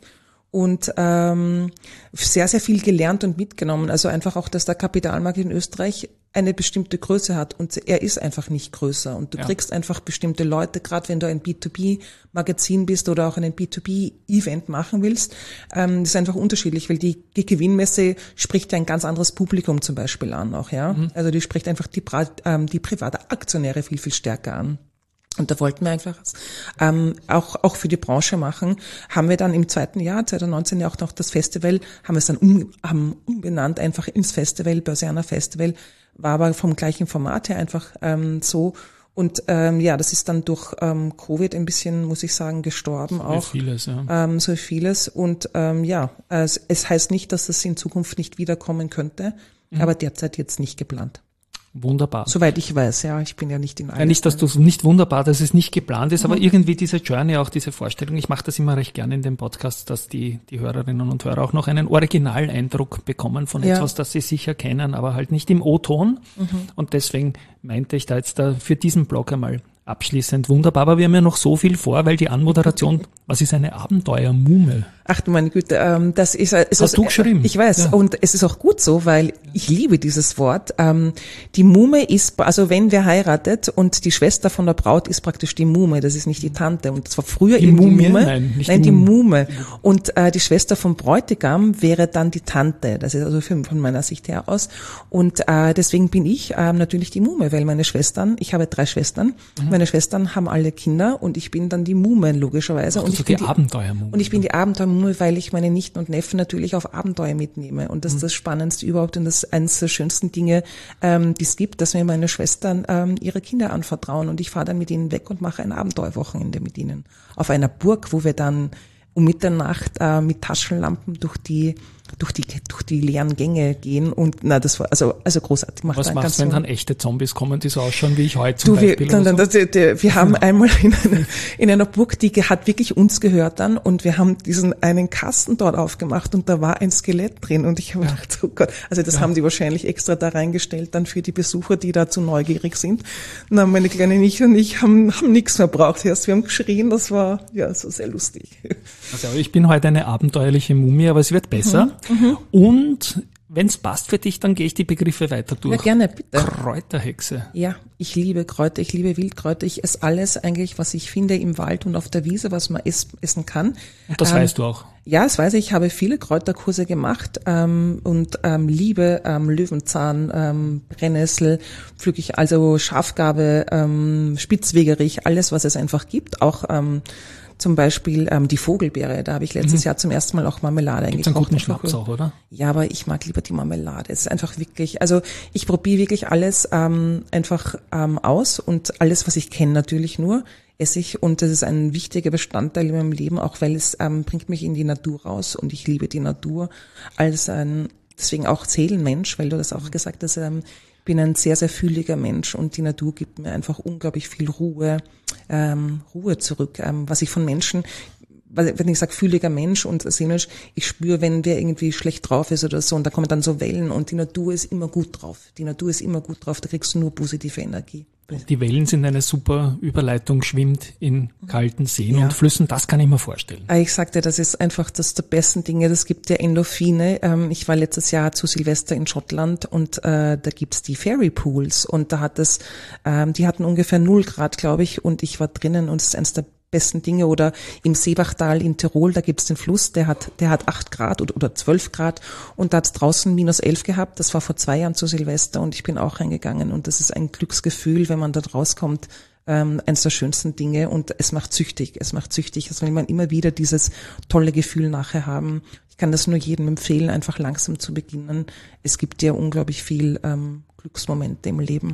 Speaker 2: und ähm, sehr, sehr viel gelernt und mitgenommen. Also einfach auch, dass der Kapitalmarkt in Österreich eine bestimmte Größe hat und er ist einfach nicht größer und du ja. kriegst einfach bestimmte Leute, gerade wenn du ein B zwei B-Magazin bist oder auch einen B zwei B-Event machen willst, ähm, das ist einfach unterschiedlich, weil die, die Gewinnmesse spricht ja ein ganz anderes Publikum zum Beispiel an auch, ja. Mhm. Also die spricht einfach die, ähm, die private Aktionäre viel, viel stärker an. Und da wollten wir einfach ähm, auch auch für die Branche machen. Haben wir dann im zweiten Jahr, zwanzig neunzehn ja auch noch das Festival, haben wir es dann um, haben umbenannt einfach ins Festival, Börsianer Festival, war aber vom gleichen Format her einfach ähm, so. Und ähm, ja, das ist dann durch ähm, Covid ein bisschen, muss ich sagen, gestorben so auch. So vieles, ja. Ähm, so vieles. Und ähm, ja, es, es heißt nicht, dass es in Zukunft nicht wiederkommen könnte, mhm. aber derzeit jetzt nicht geplant.
Speaker 1: Wunderbar.
Speaker 2: Soweit ich weiß, ja, ich bin ja nicht in
Speaker 1: ja, nicht, dass du nicht wunderbar, dass es nicht geplant ist,
Speaker 2: Mhm.
Speaker 1: aber irgendwie diese Journey, auch diese Vorstellung, ich mache das immer recht gerne in den Podcasts, dass die die Hörerinnen und Hörer auch noch einen Originaleindruck bekommen von
Speaker 2: Ja.
Speaker 1: etwas, das sie sicher kennen, aber halt nicht im O-Ton.
Speaker 2: Mhm.
Speaker 1: Und deswegen meinte ich da jetzt da für diesen Blog einmal abschließend wunderbar, aber wir haben ja noch so viel vor, weil die Anmoderation, was ist eine Abenteuermume?
Speaker 2: Ach du meine Güte, ähm, das ist, ist
Speaker 1: Hast du geschrieben?
Speaker 2: Ich weiß,
Speaker 1: Ja.
Speaker 2: und es ist auch gut so, weil ich liebe dieses Wort. Ähm, die Mume ist, also wenn wer heiratet und die Schwester von der Braut ist praktisch die Mume, das ist nicht die Tante. Und das war früher
Speaker 1: Die
Speaker 2: eben
Speaker 1: Mumie?
Speaker 2: die Mume.
Speaker 1: Nein, nicht
Speaker 2: Nein,
Speaker 1: die
Speaker 2: die
Speaker 1: Mume.
Speaker 2: Mume. Und äh, die Schwester vom Bräutigam wäre dann die Tante. Das ist also für, von meiner Sicht her aus. Und äh, deswegen bin ich ähm, natürlich die Mume, weil meine Schwestern, ich habe drei Schwestern, mhm. meine Schwestern haben alle Kinder und ich bin dann die Mume logischerweise.
Speaker 1: Ach,
Speaker 2: und
Speaker 1: ich
Speaker 2: ich bin
Speaker 1: die Abenteuermume.
Speaker 2: Und ich bin die Abenteuermume, weil ich meine Nichten und Neffen natürlich auf Abenteuer mitnehme. Und das ist das Spannendste überhaupt und das eines der schönsten Dinge, ähm, die es gibt, dass mir meine Schwestern ähm, ihre Kinder anvertrauen. Und ich fahre dann mit ihnen weg und mache ein Abenteuerwochenende mit ihnen. Auf einer Burg, wo wir dann um Mitternacht äh, mit Taschenlampen durch die durch die durch die leeren Gänge gehen und na das war also also großartig. Macht
Speaker 1: Was machst du, wenn dann echte Zombies kommen, die so ausschauen wie ich heute zum
Speaker 2: du, wir,
Speaker 1: Beispiel?
Speaker 2: Dann, dann,
Speaker 1: so?
Speaker 2: das, der, wir haben einmal in einer, in einer Burg, die hat wirklich uns gehört dann und wir haben diesen einen Kasten dort aufgemacht und da war ein Skelett drin und ich habe
Speaker 1: Ja.
Speaker 2: gedacht, oh Gott, also das
Speaker 1: Ja.
Speaker 2: haben die wahrscheinlich extra da reingestellt dann für die Besucher, die da zu neugierig sind. Na, meine kleine Nichte und ich haben haben nichts mehr braucht erst, wir haben geschrien, das war ja so sehr lustig.
Speaker 1: Also ich bin heute eine abenteuerliche Mumie, aber es wird besser.
Speaker 2: Mhm,
Speaker 1: Und wenn es passt für dich, dann gehe ich die Begriffe weiter durch.
Speaker 2: Ja, gerne, bitte.
Speaker 1: Kräuterhexe.
Speaker 2: Ja, ich liebe Kräuter, ich liebe Wildkräuter. Ich esse alles eigentlich, was ich finde im Wald und auf der Wiese, was man ess, essen kann.
Speaker 1: Und das
Speaker 2: ähm,
Speaker 1: weißt du auch.
Speaker 2: Ja, das weiß ich. Ich habe viele Kräuterkurse gemacht ähm, und ähm, liebe ähm, Löwenzahn, ähm, Brennnessel, pflücke ich also Schafgarbe, ähm, Spitzwegerich, alles, was es einfach gibt. Auch ähm, zum Beispiel ähm, die Vogelbeere, da habe ich letztes mhm. Jahr zum ersten Mal auch Marmelade
Speaker 1: Gibt's einen
Speaker 2: eingekocht.
Speaker 1: guten Schnaps auch, oder?
Speaker 2: Ja, aber ich mag lieber die Marmelade. Es ist einfach wirklich, also ich probiere wirklich alles ähm, einfach ähm, aus und alles, was ich kenne, natürlich nur esse ich und das ist ein wichtiger Bestandteil in meinem Leben, auch weil es ähm, bringt mich in die Natur raus und ich liebe die Natur als ein, deswegen auch Seelenmensch, weil du das auch gesagt hast, ähm, ich bin ein sehr, sehr fühliger Mensch und die Natur gibt mir einfach unglaublich viel Ruhe, ähm, Ruhe zurück, ähm, was ich von Menschen, wenn ich sage fühliger Mensch und seelisch, ich spüre, wenn wer irgendwie schlecht drauf ist oder so und da kommen dann so Wellen und die Natur ist immer gut drauf. Die Natur ist immer gut drauf, da kriegst du nur positive Energie.
Speaker 1: Die Wellen sind eine super Überleitung, schwimmt in kalten Seen
Speaker 2: Ja.
Speaker 1: und Flüssen, das kann ich mir vorstellen.
Speaker 2: Ich sagte, das ist einfach das der besten Dinge, das gibt ja Endorphine. Ich war letztes Jahr zu Silvester in Schottland und äh, da gibt's die Fairy Pools und da hat es, ähm, die hatten ungefähr null Grad, glaube ich, und ich war drinnen und es ist eines der besten Dinge. Oder im Seebachtal in Tirol, da gibt's den Fluss, der hat der hat acht Grad oder, oder zwölf Grad und da hat's draußen minus elf gehabt. Das war vor zwei Jahren zu Silvester und ich bin auch reingegangen und das ist ein Glücksgefühl, wenn man da rauskommt. Ähm, eines der schönsten Dinge und es macht süchtig, es macht süchtig, also will man immer wieder dieses tolle Gefühl nachher haben. Ich kann das nur jedem empfehlen, einfach langsam zu beginnen. Es gibt ja unglaublich viel ähm, Glücksmomente im Leben.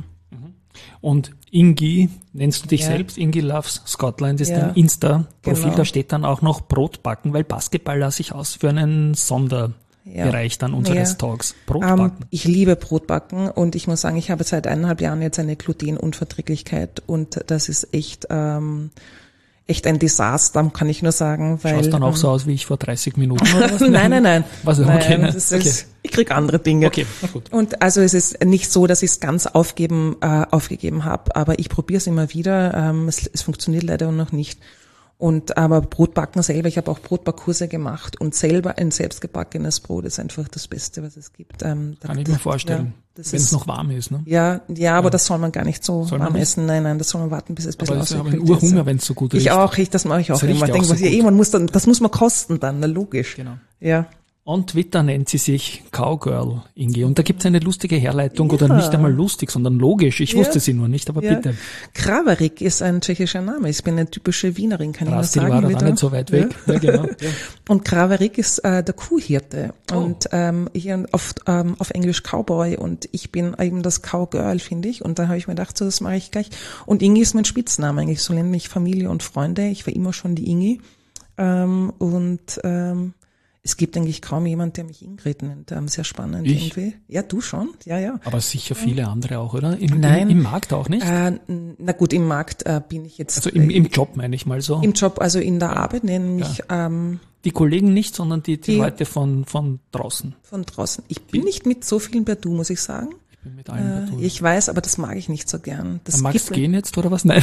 Speaker 1: Und Ingi, nennst du dich
Speaker 2: Ja.
Speaker 1: selbst, Ingi Loves Scotland ist
Speaker 2: Ja.
Speaker 1: dein Insta-Profil,
Speaker 2: Genau.
Speaker 1: da steht dann auch noch Brotbacken, weil Basketball lasse ich aus für einen Sonderbereich dann unseres
Speaker 2: Ja.
Speaker 1: Talks.
Speaker 2: Ähm,
Speaker 1: Brotbacken.
Speaker 2: ich liebe Brotbacken und ich muss sagen, ich habe seit eineinhalb Jahren jetzt eine Glutenunverträglichkeit und das ist echt ähm, echt ein Desaster, kann ich nur sagen. Weil,
Speaker 1: Schaust dann auch
Speaker 2: ähm,
Speaker 1: so aus wie ich vor dreißig Minuten oder was?
Speaker 2: nein, nein, nein.
Speaker 1: Was,
Speaker 2: nein
Speaker 1: okay, ne?
Speaker 2: das ist,
Speaker 1: Okay.
Speaker 2: Ich krieg andere Dinge.
Speaker 1: Okay, na gut.
Speaker 2: Und also es ist nicht so, dass ich es ganz aufgeben, äh, aufgegeben habe, aber ich probiere es immer wieder. Ähm, es, es funktioniert leider noch nicht. Und aber Brotbacken selber, ich habe auch Brotbackkurse gemacht und selber ein selbstgebackenes Brot ist einfach das Beste, was es gibt. Ähm,
Speaker 1: Kann
Speaker 2: das,
Speaker 1: ich mir vorstellen,
Speaker 2: ja,
Speaker 1: wenn es noch warm ist. Ne?
Speaker 2: Ja, ja, aber
Speaker 1: Ja.
Speaker 2: das soll man gar nicht so
Speaker 1: Soll man
Speaker 2: warm
Speaker 1: nicht?
Speaker 2: essen. Nein, nein, das soll man warten, bis es ein bisschen
Speaker 1: Aber ich habe
Speaker 2: ausgekühlt
Speaker 1: einen
Speaker 2: ist.
Speaker 1: Urhunger, wenn es so gut riecht.
Speaker 2: Ich auch, ich, das mache ich auch
Speaker 1: Das riecht
Speaker 2: immer. Ich
Speaker 1: auch
Speaker 2: denke,
Speaker 1: so
Speaker 2: was, ja,
Speaker 1: gut.
Speaker 2: eh, man muss dann, das muss man kosten dann, na logisch.
Speaker 1: Genau.
Speaker 2: Ja.
Speaker 1: On Twitter nennt sie sich Cowgirl, Ingi. Und da gibt es eine lustige Herleitung, oder
Speaker 2: Ja.
Speaker 1: nicht einmal lustig, sondern logisch. Ich
Speaker 2: Ja.
Speaker 1: wusste sie nur nicht, aber
Speaker 2: Ja.
Speaker 1: bitte.
Speaker 2: Krawarik ist ein tschechischer Name. Ich bin eine typische Wienerin, kann
Speaker 1: Rastil
Speaker 2: ich
Speaker 1: war
Speaker 2: mal sagen.
Speaker 1: da
Speaker 2: wieder.
Speaker 1: nicht so weit weg. Ja, genau. Ja.
Speaker 2: Und Krawarik ist äh, der Kuhhirte
Speaker 1: Oh.
Speaker 2: und ähm, hier auf, ähm, auf Englisch Cowboy und ich bin eben das Cowgirl, finde ich. Und da habe ich mir gedacht, so das mache ich gleich. Und Ingi ist mein Spitzname eigentlich. So nennen mich Familie und Freunde. Ich war immer schon die Ingi. Ähm, und ähm, es gibt eigentlich kaum jemand, der mich Ingrid nennt. Ähm, sehr spannend
Speaker 1: Ich?
Speaker 2: irgendwie. Ja, du schon. Ja, ja.
Speaker 1: Aber sicher viele andere auch, oder? Im,
Speaker 2: Nein.
Speaker 1: Im, im Markt auch nicht?
Speaker 2: Äh, na gut, im Markt äh, bin ich jetzt.
Speaker 1: Also im, im Job meine ich mal so.
Speaker 2: Im Job, also in der Arbeit, nennen mich ähm,
Speaker 1: Die Kollegen nicht, sondern die, die,
Speaker 2: Die-
Speaker 1: Leute von, von draußen.
Speaker 2: von draußen. Ich bin nicht mit so vielen per Du, muss ich sagen.
Speaker 1: Ich bin mit allen
Speaker 2: Äh,
Speaker 1: dazu.
Speaker 2: ich weiß, aber das mag ich nicht so gern. Das
Speaker 1: Magst
Speaker 2: gibt
Speaker 1: du
Speaker 2: mir-
Speaker 1: gehen jetzt oder was? Nein.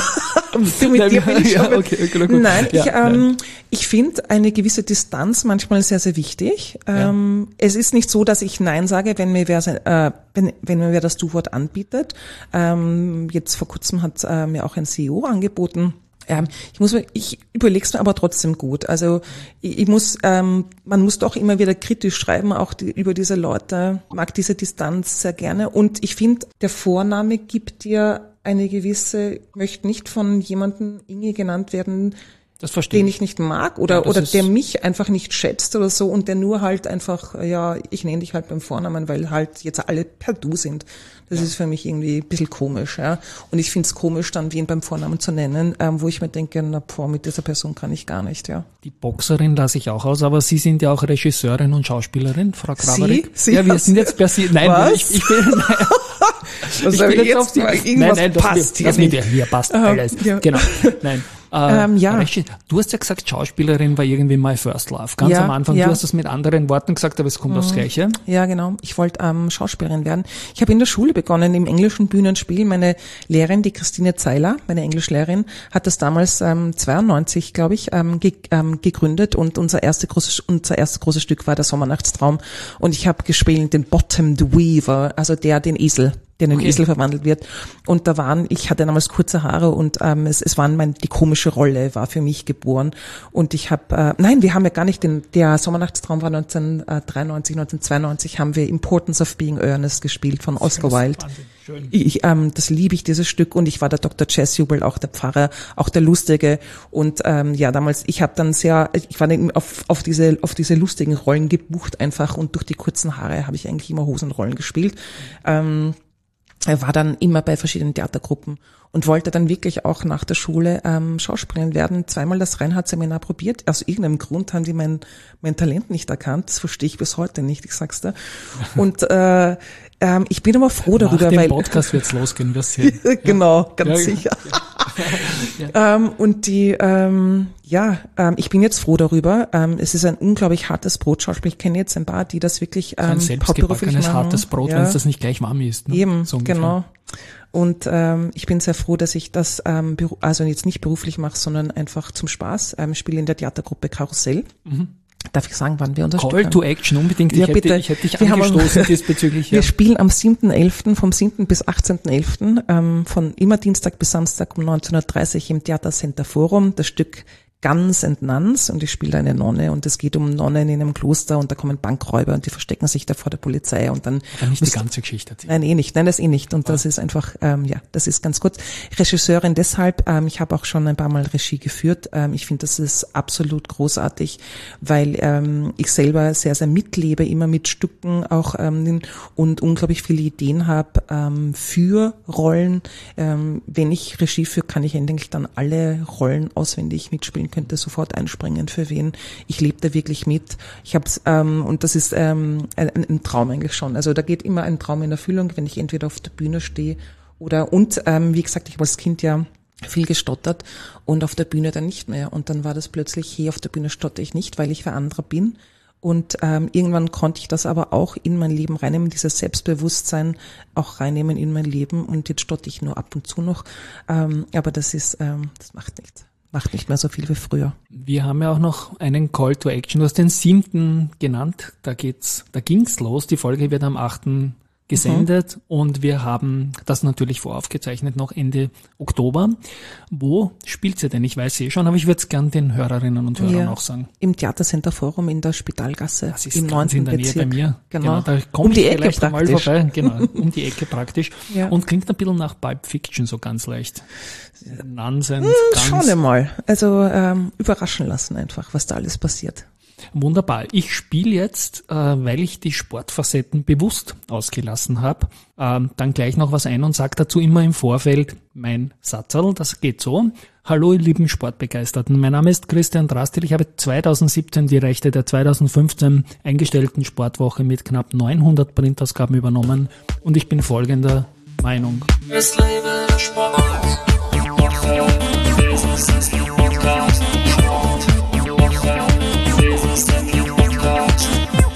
Speaker 2: Du, mit dir bin ich
Speaker 1: Ja,
Speaker 2: schon mit-
Speaker 1: okay, okay, gut.
Speaker 2: Nein,
Speaker 1: Ja,
Speaker 2: ich, ähm, ich finde eine gewisse Distanz manchmal sehr, sehr wichtig. Ähm, es ist nicht so, dass ich Nein sage, wenn mir wer, sein- äh, wenn, wenn mir wer das Du-Wort anbietet. Ähm, jetzt vor kurzem hat äh, mir auch ein C E O angeboten. Ähm, ich muss, mir- ich überleg's mir aber trotzdem gut. Also ich, ich muss, ähm, man muss doch immer wieder kritisch schreiben, auch die, über diese Leute. Ich mag diese Distanz sehr gerne. Und ich finde, der Vorname gibt dir eine gewisse, ich möchte nicht von jemandem Inge genannt werden,
Speaker 1: Das verstehe
Speaker 2: den
Speaker 1: ich.
Speaker 2: ich nicht mag oder
Speaker 1: Ja, das
Speaker 2: oder
Speaker 1: ist-
Speaker 2: der mich einfach nicht schätzt oder so und der nur halt einfach, ja, ich nenne dich halt beim Vornamen, weil halt jetzt alle per Du sind. Das ist für mich irgendwie ein bisschen komisch, ja. Und ich finde es komisch, dann wen beim Vornamen zu nennen, ähm, wo ich mir denke, na boah, mit dieser Person kann ich gar nicht, ja.
Speaker 1: Die Boxerin lasse ich auch aus, aber Sie sind ja auch Regisseurin und Schauspielerin, Frau Krawarik.
Speaker 2: Sie?
Speaker 1: Ja, wir
Speaker 2: Was?
Speaker 1: sind jetzt per Sie. Nein,
Speaker 2: Was?
Speaker 1: ich, ich bin, nein,
Speaker 2: Was
Speaker 1: ich
Speaker 2: soll
Speaker 1: bin
Speaker 2: ich
Speaker 1: jetzt auf die,
Speaker 2: mal-
Speaker 1: nein,
Speaker 2: irgendwas
Speaker 1: nein, das,
Speaker 2: passt
Speaker 1: das
Speaker 2: hier
Speaker 1: mit
Speaker 2: nicht.
Speaker 1: dir, hier passt
Speaker 2: Aha,
Speaker 1: alles.
Speaker 2: ja.
Speaker 1: Genau, nein. Äh,
Speaker 2: Ähm, ja.
Speaker 1: Rechi, du hast ja gesagt, Schauspielerin war irgendwie my first love. Ganz
Speaker 2: Ja,
Speaker 1: am Anfang,
Speaker 2: ja.
Speaker 1: du hast das mit anderen Worten gesagt, aber es kommt aufs Gleiche.
Speaker 2: Ja, genau. Ich wollte ähm, Schauspielerin werden. Ich habe in der Schule begonnen, im englischen Bühnenspiel. Meine Lehrerin, die Christine Zeiler, meine Englischlehrerin, hat das damals ähm, zweiundneunzig, glaube ich, ähm, ge ähm, gegründet und unser erste großes unser erstes großes Stück war der Sommernachtstraum und ich habe gespielt den Bottomed Weaver, also der den Esel der in den
Speaker 1: Okay.
Speaker 2: Esel verwandelt wird. Und da waren, ich hatte damals kurze Haare und ähm, es, es waren mein, die komische Rolle war für mich geboren. Und ich habe, äh, nein, wir haben ja gar nicht den, der Sommernachtstraum war neunzehnhundertdreiundneunzig, neunzehnhundertzweiundneunzig haben wir Importance of Being Earnest gespielt von Oscar Wilde.
Speaker 1: Wahnsinn, schön.
Speaker 2: Ich, ähm, das liebe ich, dieses Stück. Und ich war der Doktor Jazzjubel, auch der Pfarrer, auch der Lustige. Und ähm, ja, damals, ich habe dann sehr, ich war dann auf, auf diese auf diese lustigen Rollen gebucht einfach. Und durch die kurzen Haare habe ich eigentlich immer Hosenrollen gespielt. Ähm, er war dann immer bei verschiedenen Theatergruppen und wollte dann wirklich auch nach der Schule ähm, Schauspielerin werden. Zweimal das Reinhardt-Seminar probiert. Aus irgendeinem Grund haben die mein, mein Talent nicht erkannt. Das verstehe ich bis heute nicht, ich sag's dir. Und äh, ähm, ich bin aber froh darüber,
Speaker 1: Nach dem
Speaker 2: weil
Speaker 1: Podcast wird's losgehen, wir sehen.
Speaker 2: genau, ganz
Speaker 1: Ja,
Speaker 2: sicher. ähm, und die, ähm, ja, ähm, ich bin jetzt froh darüber. Ähm, es ist ein unglaublich hartes Brotschauspiel. Ich kenne jetzt ein paar, die das wirklich ähm,
Speaker 1: Ein
Speaker 2: hauptberuflich
Speaker 1: selbstgebackenes,
Speaker 2: machen.
Speaker 1: hartes Brot,
Speaker 2: Ja.
Speaker 1: wenn es das nicht gleich warm ist. Ne?
Speaker 2: Eben,
Speaker 1: So ungefähr.
Speaker 2: genau. Und ähm, ich bin sehr froh, dass ich das ähm, beru- also jetzt nicht beruflich mache, sondern einfach zum Spaß. Ähm, spiele in der Theatergruppe Karussell. Darf ich sagen, wann wir unser
Speaker 1: Call
Speaker 2: Stück haben?
Speaker 1: to Action, unbedingt.
Speaker 2: Ja,
Speaker 1: ich, hätte,
Speaker 2: bitte.
Speaker 1: ich hätte dich
Speaker 2: Wir haben-
Speaker 1: angestoßen diesbezüglich.
Speaker 2: Wir
Speaker 1: Ja.
Speaker 2: spielen am siebten elften vom siebten bis achtzehnten elften Ähm, von immer Dienstag bis Samstag um neunzehn Uhr dreißig im Theatercenter Forum. Das Stück Guns and Nuns und ich spiele da eine Nonne und es geht um Nonnen in einem Kloster und da kommen Bankräuber und die verstecken sich da vor der Polizei und dann
Speaker 1: Dann nicht die
Speaker 2: müsst-
Speaker 1: ganze Geschichte erzählen.
Speaker 2: Nein, eh nicht. Nein, das eh nicht. Und das ist einfach, ähm, ja, das ist ganz kurz. Regisseurin deshalb, ähm, ich habe auch schon ein paar Mal Regie geführt. Ähm, ich finde, das ist absolut großartig, weil ähm, ich selber sehr, sehr mitlebe, immer mit Stücken auch ähm, und unglaublich viele Ideen habe ähm, für Rollen. Ähm, wenn ich Regie führe, kann ich eigentlich dann alle Rollen auswendig mitspielen, könnte sofort einspringen, für wen. Ich lebe da wirklich mit. Ich habe ähm, und das ist ähm, ein, ein Traum eigentlich schon. Also da geht immer ein Traum in Erfüllung, wenn ich entweder auf der Bühne stehe oder und ähm, wie gesagt, ich habe als Kind ja viel gestottert und auf der Bühne dann nicht mehr. Und dann war das plötzlich, hey, auf der Bühne stotter ich nicht, weil ich wer anderer bin. Und ähm, irgendwann konnte ich das aber auch in mein Leben reinnehmen, dieses Selbstbewusstsein auch reinnehmen in mein Leben. Und jetzt stotter ich nur ab und zu noch. Ähm, aber das ist, ähm, das macht nichts. macht nicht mehr so viel wie früher.
Speaker 1: Wir haben ja auch noch einen Call to Action. Du hast den siebten genannt. Da geht's, da ging's los. Die Folge wird am achten gesendet mhm. und wir haben das natürlich voraufgezeichnet noch Ende Oktober. Wo spielt sie denn? Ich weiß eh schon, aber ich würde es gern den Hörerinnen und Hörern ja, auch sagen.
Speaker 2: Im Theatercenter Forum in der Spitalgasse.
Speaker 1: Das ist
Speaker 2: im
Speaker 1: ganz in der Nähe
Speaker 2: Bezirk.
Speaker 1: bei mir.
Speaker 2: Genau.
Speaker 1: genau da komme
Speaker 2: um die
Speaker 1: ich
Speaker 2: Ecke
Speaker 1: vielleicht
Speaker 2: praktisch.
Speaker 1: Mal vorbei. Genau, um die Ecke praktisch.
Speaker 2: Ja.
Speaker 1: Und klingt ein bisschen nach Pulp Fiction so ganz leicht. Nonsens.
Speaker 2: Hm,
Speaker 1: ganz
Speaker 2: schauen wir mal. Also ähm, überraschen lassen einfach, was da alles passiert.
Speaker 1: Wunderbar. Ich spiele jetzt, äh, weil ich die Sportfacetten bewusst ausgelassen habe, äh, dann gleich noch was ein und sage dazu immer im Vorfeld mein Satzerl. Das geht so. Hallo ihr lieben Sportbegeisterten. Mein Name ist Christian Drastil. Ich habe zweitausendsiebzehn die Rechte der zweitausendfünfzehn eingestellten Sportwoche mit knapp neunhundert Printausgaben übernommen und ich bin folgender Meinung.
Speaker 3: Es lebe der Sport. Business ist der Podcast. Sport. Business ist der Podcast.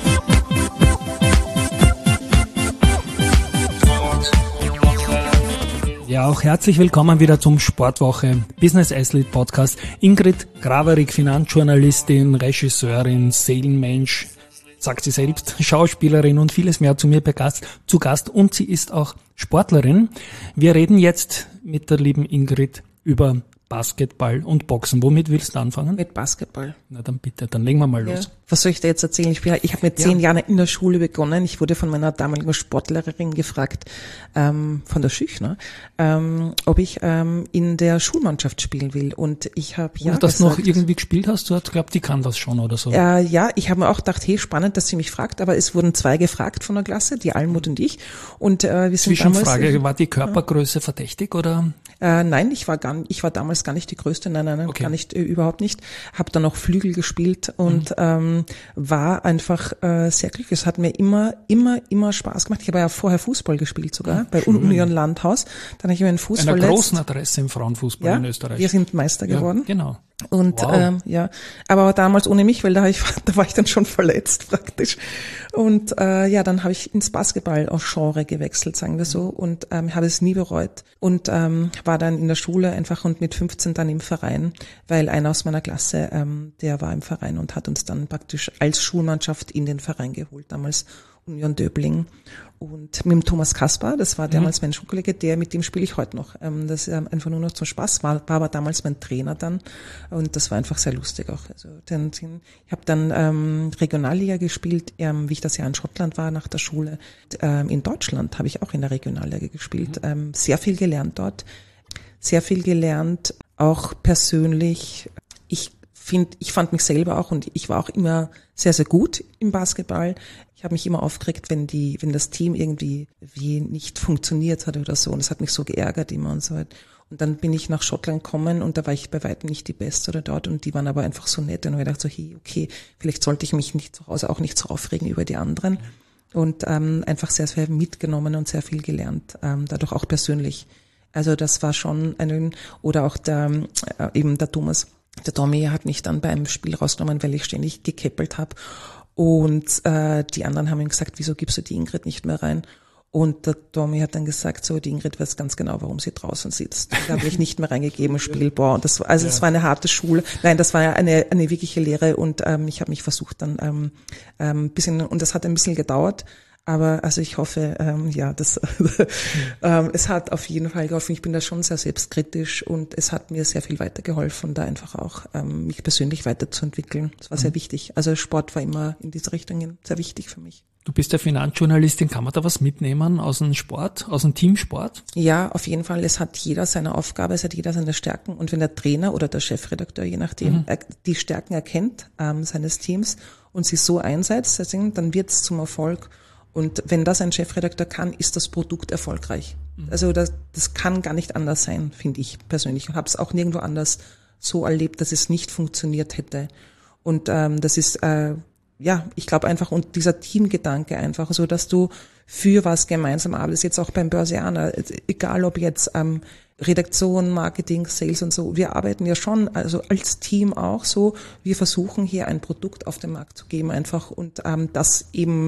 Speaker 1: Ja, auch herzlich willkommen wieder zum Sportwoche Business Athlete Podcast. Ingrid Graverig, Finanzjournalistin, Regisseurin, Seelenmensch, sagt sie selbst, Schauspielerin und vieles mehr zu mir zu Gast und sie ist auch Sportlerin. Wir reden jetzt mit der lieben Ingrid über Basketball und Boxen. Womit willst du anfangen?
Speaker 2: Mit Basketball.
Speaker 1: Na dann bitte, dann legen wir mal los.
Speaker 2: Ja. Was soll ich dir jetzt erzählen? Ich, bin, ich habe mit zehn ja. Jahren in der Schule begonnen. Ich wurde von meiner damaligen Sportlehrerin gefragt, ähm, von der Schüchner, ähm, ob ich ähm, in der Schulmannschaft spielen will. Und ich habe ja
Speaker 1: Und das
Speaker 2: gesagt,
Speaker 1: noch irgendwie gespielt hast, du hast glaubt, die kann das schon oder so.
Speaker 2: Äh, ja, ich habe mir auch gedacht, hey, spannend, dass sie mich fragt, aber es wurden zwei gefragt von der Klasse, die Almut und ich. Und äh, wir sind
Speaker 1: Zwischenfrage,
Speaker 2: damals,
Speaker 1: war die Körpergröße ja. verdächtig oder?
Speaker 2: Äh, nein, ich war gar, ich war damals gar nicht die Größte, nein, nein, nein
Speaker 1: okay.
Speaker 2: gar nicht, äh, überhaupt nicht. Habe dann noch Flügel gespielt und mhm. ähm, war einfach äh, sehr glücklich. Es hat mir immer, immer, immer Spaß gemacht. Ich habe ja vorher Fußball gespielt sogar, bei Schön. Union Landhaus. Dann habe ich mir einen Fuß
Speaker 1: Einer
Speaker 2: verletzt.
Speaker 1: großen Adresse im Frauenfußball
Speaker 2: ja,
Speaker 1: in Österreich.
Speaker 2: Wir sind Meister geworden.
Speaker 1: Ja, genau.
Speaker 2: Und
Speaker 1: wow.
Speaker 2: ähm, ja, aber damals ohne mich, weil da, ich, da war ich dann schon verletzt praktisch. Und äh, ja, dann habe ich ins Basketball-Genre gewechselt, sagen wir so, und ähm, habe es nie bereut. Und ähm, war dann in der Schule einfach und mit fünfzehn dann im Verein, weil einer aus meiner Klasse, ähm, der war im Verein und hat uns dann praktisch als Schulmannschaft in den Verein geholt, damals Union Döbling. Und mit dem Thomas Kaspar, das war damals mhm. mein Schulkollege, der, mit dem spiele ich heute noch. Ähm, das ist einfach nur noch zum Spaß, war, war aber damals mein Trainer dann. Und das war einfach sehr lustig auch. Also den, den, ich habe dann ähm, Regionalliga gespielt, ähm, wie ich das Jahr in Schottland war nach der Schule. Ähm, in Deutschland habe ich auch in der Regionalliga gespielt. Mhm. Ähm, sehr viel gelernt dort. Sehr viel gelernt, auch persönlich. Ich finde, ich fand mich selber auch und ich war auch immer sehr, sehr gut im Basketball. Ich habe mich immer aufgeregt, wenn die, wenn das Team irgendwie wie nicht funktioniert hat oder so. Und es hat mich so geärgert immer und so weiter. Und dann bin ich nach Schottland gekommen und da war ich bei weitem nicht die Beste oder dort und die waren aber einfach so nett und ich dachte so, hey, okay, vielleicht sollte ich mich nicht zu Hause auch nicht so aufregen über die anderen. Und ähm, einfach sehr, sehr mitgenommen und sehr viel gelernt, ähm, dadurch auch persönlich. Also das war schon ein, oder auch der, äh, eben der Thomas, der Tommy hat mich dann beim Spiel rausgenommen, weil ich ständig gekeppelt habe. Und äh, die anderen haben ihm gesagt, wieso gibst du die Ingrid nicht mehr rein? Und der Tommy hat dann gesagt, so, die Ingrid weiß ganz genau, warum sie draußen sitzt. Da habe ich nicht mehr reingegeben im Spiel. Boah, und das war, also es ja. war eine harte Schule. Nein, das war ja eine eine wirkliche Lehre und ähm, ich habe mich versucht dann ähm, ähm, bisschen, und das hat ein bisschen gedauert. Aber also ich hoffe, ähm, ja, das ähm, es hat auf jeden Fall geholfen. Ich bin da schon sehr selbstkritisch und es hat mir sehr viel weitergeholfen, da einfach auch ähm, mich persönlich weiterzuentwickeln. Das war mhm. sehr wichtig. Also Sport war immer in diese Richtung sehr wichtig für mich.
Speaker 1: Du bist ja Finanzjournalistin. Kann man da was mitnehmen aus dem Sport, aus dem Teamsport?
Speaker 2: Ja, auf jeden Fall. Es hat jeder seine Aufgabe, es hat jeder seine Stärken. Und wenn der Trainer oder der Chefredakteur, je nachdem, mhm. die Stärken erkennt ähm, seines Teams und sie so einsetzt, dann wird es zum Erfolg. Und wenn das ein Chefredakteur kann, ist das Produkt erfolgreich. Mhm. Also das, das kann gar nicht anders sein, finde ich persönlich. Ich habe es auch nirgendwo anders so erlebt, dass es nicht funktioniert hätte. Und ähm, das ist, äh, ja, ich glaube einfach, und dieser Teamgedanke einfach, so dass du für was gemeinsam arbeitest, jetzt auch beim Börsianer, egal ob jetzt ähm, Redaktion, Marketing, Sales und so, wir arbeiten ja schon, also als Team auch so, wir versuchen hier ein Produkt auf den Markt zu geben einfach und ähm, das eben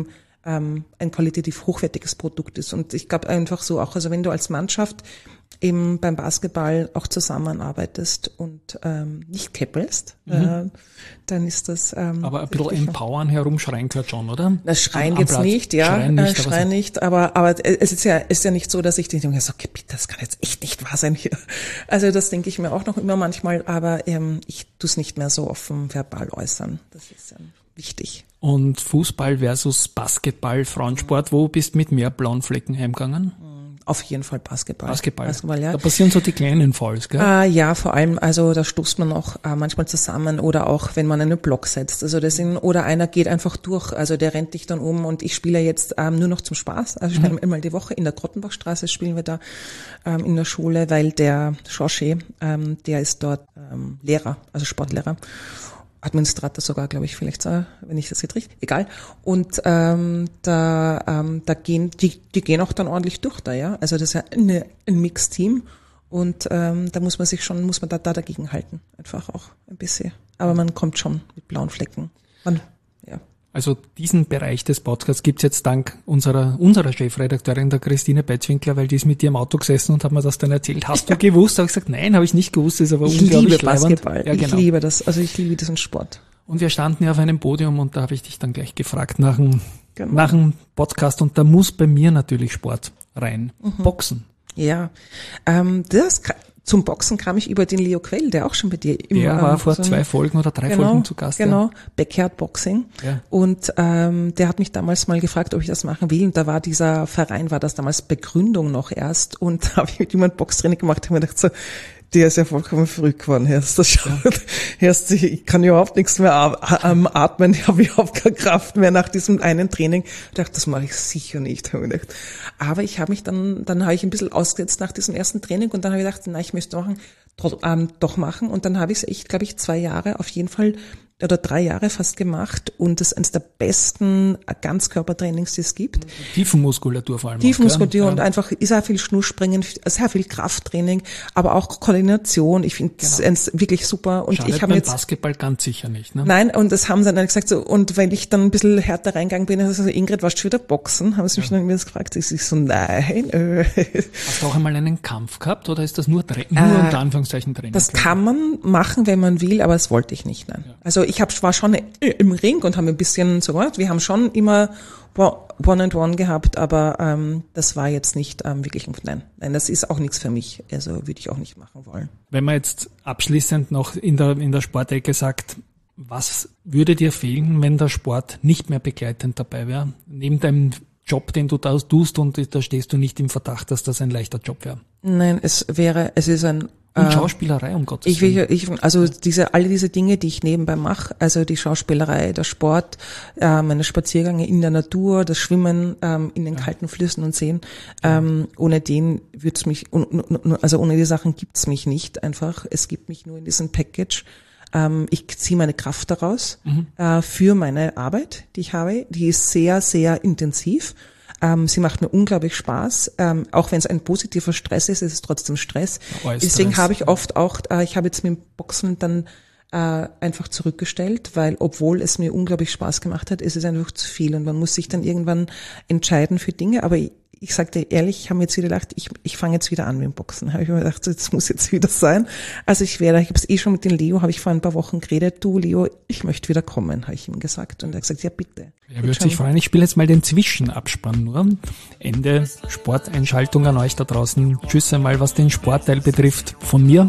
Speaker 2: ähm, ein qualitativ hochwertiges Produkt ist. Und ich glaube einfach so auch, also wenn du als Mannschaft eben beim Basketball auch zusammenarbeitest und ähm, nicht keppelst, mhm. äh, dann ist das ähm,
Speaker 1: aber ein bisschen empowern, herumschreien gehört schon, oder?
Speaker 2: Das Schreien
Speaker 1: Am
Speaker 2: jetzt
Speaker 1: Platz.
Speaker 2: nicht, ja,
Speaker 1: Schreien nicht,
Speaker 2: äh, Schreien
Speaker 1: aber,
Speaker 2: nicht, aber aber es ist ja ist ja nicht so, dass ich denke, so, okay, bitte, das kann jetzt echt nicht wahr sein hier. Also das denke ich mir auch noch immer manchmal, aber ähm, ich tue es nicht mehr so offen verbal äußern. Das ist ähm, wichtig.
Speaker 1: Und Fußball versus Basketball, Frauensport, wo bist du mit mehr blauen Flecken heimgegangen?
Speaker 2: Auf jeden Fall Basketball.
Speaker 1: Basketball.
Speaker 2: Basketball, ja.
Speaker 1: Da passieren so die kleinen Fouls, gell?
Speaker 2: Äh, ja, vor allem, also da stoßt man auch äh, manchmal zusammen oder auch, wenn man einen Block setzt. Also das sind, oder einer geht einfach durch, also der rennt dich dann um und ich spiele jetzt ähm, nur noch zum Spaß. Also ich spiele mhm. einmal die Woche in der Grottenbachstraße spielen wir da ähm, in der Schule, weil der Schorschee, ähm, der ist dort ähm, Lehrer, also Sportlehrer. Administrator sogar, glaube ich, vielleicht, wenn ich das jetzt richtig, egal. Und ähm, da, ähm, da gehen, die, die gehen auch dann ordentlich durch da, ja. Also das ist ja eine, ein Mix-Team und ähm, da muss man sich schon, muss man da, da dagegen halten, einfach auch ein bisschen. Aber man kommt schon mit blauen Flecken. Man, ja.
Speaker 1: Also diesen Bereich des Podcasts gibt's jetzt dank unserer unserer Chefredakteurin, der Christine Betzwinkler, weil die ist mit dir im Auto gesessen und hat mir das dann erzählt. Hast du gewusst? Habe ich gesagt, nein, habe ich nicht gewusst. Das ist aber
Speaker 2: ich
Speaker 1: unglaublich
Speaker 2: liebe Basketball.
Speaker 1: Ja, genau.
Speaker 2: Ich liebe das. Also ich liebe diesen Sport.
Speaker 1: Und wir standen ja auf einem Podium und da habe ich dich dann gleich gefragt nach dem,
Speaker 2: genau.
Speaker 1: nach dem Podcast und da muss bei mir natürlich Sport rein. Mhm. Boxen.
Speaker 2: Ja, ähm, das zum Boxen kam ich über den Leo Quell, der auch schon bei dir im
Speaker 1: Der war
Speaker 2: ähm,
Speaker 1: vor
Speaker 2: so
Speaker 1: zwei Folgen oder drei
Speaker 2: genau,
Speaker 1: Folgen zu Gast.
Speaker 2: Genau,
Speaker 1: ja.
Speaker 2: Backyard Boxing.
Speaker 1: Ja.
Speaker 2: Und ähm, der hat mich damals mal gefragt, ob ich das machen will. Und da war dieser Verein, war das damals Begründung noch erst. Und da habe ich mit jemandem Boxtraining gemacht und mir gedacht so, der ist ja vollkommen verrückt geworden. Erst das schaut, erst ich kann überhaupt nichts mehr atmen, ich habe überhaupt keine Kraft mehr nach diesem einen Training. Ich dachte, das mache ich sicher nicht. Habe ich gedacht. Aber ich habe mich dann, dann habe ich ein bisschen ausgesetzt nach diesem ersten Training und dann habe ich gedacht, na, ich möchte machen, ähm, doch machen. Und dann habe ich es echt, glaube ich, zwei Jahre auf jeden Fall oder drei Jahre fast gemacht und das ist eines der besten Ganzkörpertrainings, die es gibt.
Speaker 1: Tiefenmuskulatur vor allem.
Speaker 2: Tiefenmuskulatur
Speaker 1: auch,
Speaker 2: und einfach ist auch viel Schnurspringen, sehr viel Krafttraining, aber auch Koordination. Ich finde das genau. wirklich super. Und
Speaker 1: Schadet
Speaker 2: ich habe jetzt
Speaker 1: Basketball ganz sicher nicht, ne?
Speaker 2: Nein, und das haben sie dann gesagt so. Und wenn ich dann ein bisschen härter reingegangen bin, also Ingrid, warst du schon wieder boxen? Haben sie mich ja. dann gefragt. Ich so nein. Äh.
Speaker 1: Hast du auch einmal einen Kampf gehabt oder ist das nur Tra- nur
Speaker 2: äh,
Speaker 1: unter Anführungszeichen Training?
Speaker 2: Das kann man machen, wenn man will, aber das wollte ich nicht. Nein. Ja. Also ich hab, war schon im Ring und haben ein bisschen so gemacht. Wir haben schon immer One-and-One gehabt, aber ähm, das war jetzt nicht ähm, wirklich, nein, nein, das ist auch nichts für mich. Also würde ich auch nicht machen wollen.
Speaker 1: Wenn man jetzt abschließend noch in der in der Sportecke sagt, was würde dir fehlen, wenn der Sport nicht mehr begleitend dabei wäre? Neben deinem Job, den du da tust und da stehst du nicht im Verdacht, dass das ein leichter Job wäre?
Speaker 2: Nein, es wäre, es ist ein
Speaker 1: Und Schauspielerei, um Gottes
Speaker 2: ich will, ich, also diese, alle diese Dinge, die ich nebenbei mache, also die Schauspielerei, der Sport, äh, meine Spaziergänge in der Natur, das Schwimmen ähm, in den ja. kalten Flüssen und Seen, ähm, ohne den wird's mich, also ohne die Sachen gibt's mich nicht einfach. Es gibt mich nur in diesem Package. Ähm, ich ziehe meine Kraft daraus mhm. äh, für meine Arbeit, die ich habe. Die ist sehr, sehr intensiv. Ähm, sie macht mir unglaublich Spaß, ähm, auch wenn es ein positiver Stress ist, ist es trotzdem Stress. Oh, Deswegen habe ich oft auch, äh, ich habe jetzt mit dem Boxen dann äh, einfach zurückgestellt, weil obwohl es mir unglaublich Spaß gemacht hat, ist es einfach zu viel und man muss sich dann irgendwann entscheiden für Dinge. Aber ich, ich sage dir ehrlich, ich habe mir jetzt wieder gedacht, ich, ich fange jetzt wieder an mit dem Boxen. Habe ich mir gedacht, das muss jetzt wieder sein. Also ich werde, ich habe es eh schon mit dem Leo, habe ich vor ein paar Wochen geredet, du Leo, ich möchte wieder kommen, habe ich ihm gesagt. Und er hat gesagt, ja bitte.
Speaker 1: Er würde sich freuen. Ich spiele jetzt mal den Zwischenabspann nur. Ende Sporteinschaltung an euch da draußen. Tschüss einmal, was den Sportteil betrifft, von mir.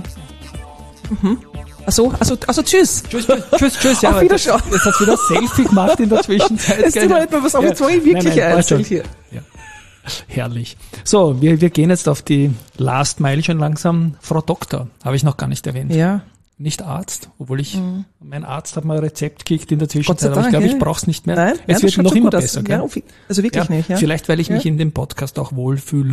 Speaker 2: Mhm. Also, also, also tschüss.
Speaker 1: Tschüss, tschüss, tschüss, tschüss. Ja,
Speaker 2: auf Wiedersehen.
Speaker 1: Jetzt hast du wieder Selfie gemacht in der Zwischenzeit.
Speaker 2: Es tut mir etwa was auf, jetzt war ich wirklich erzählt hier.
Speaker 1: Ja. Herrlich. So, wir, wir gehen jetzt auf die Last Mile schon langsam. Frau Doktor, habe ich noch gar nicht erwähnt.
Speaker 2: Ja.
Speaker 1: Nicht Arzt, obwohl ich, mhm. mein Arzt hat mal ein Rezept gekriegt in der Zwischenzeit,
Speaker 2: Dank,
Speaker 1: aber ich glaube,
Speaker 2: ja.
Speaker 1: ich brauche es nicht mehr.
Speaker 2: Nein,
Speaker 1: es
Speaker 2: ja,
Speaker 1: wird noch immer
Speaker 2: so
Speaker 1: besser.
Speaker 2: Ja, also wirklich
Speaker 1: ja,
Speaker 2: nicht. Ja.
Speaker 1: Vielleicht, weil ich
Speaker 2: ja.
Speaker 1: mich in dem Podcast auch wohlfühle.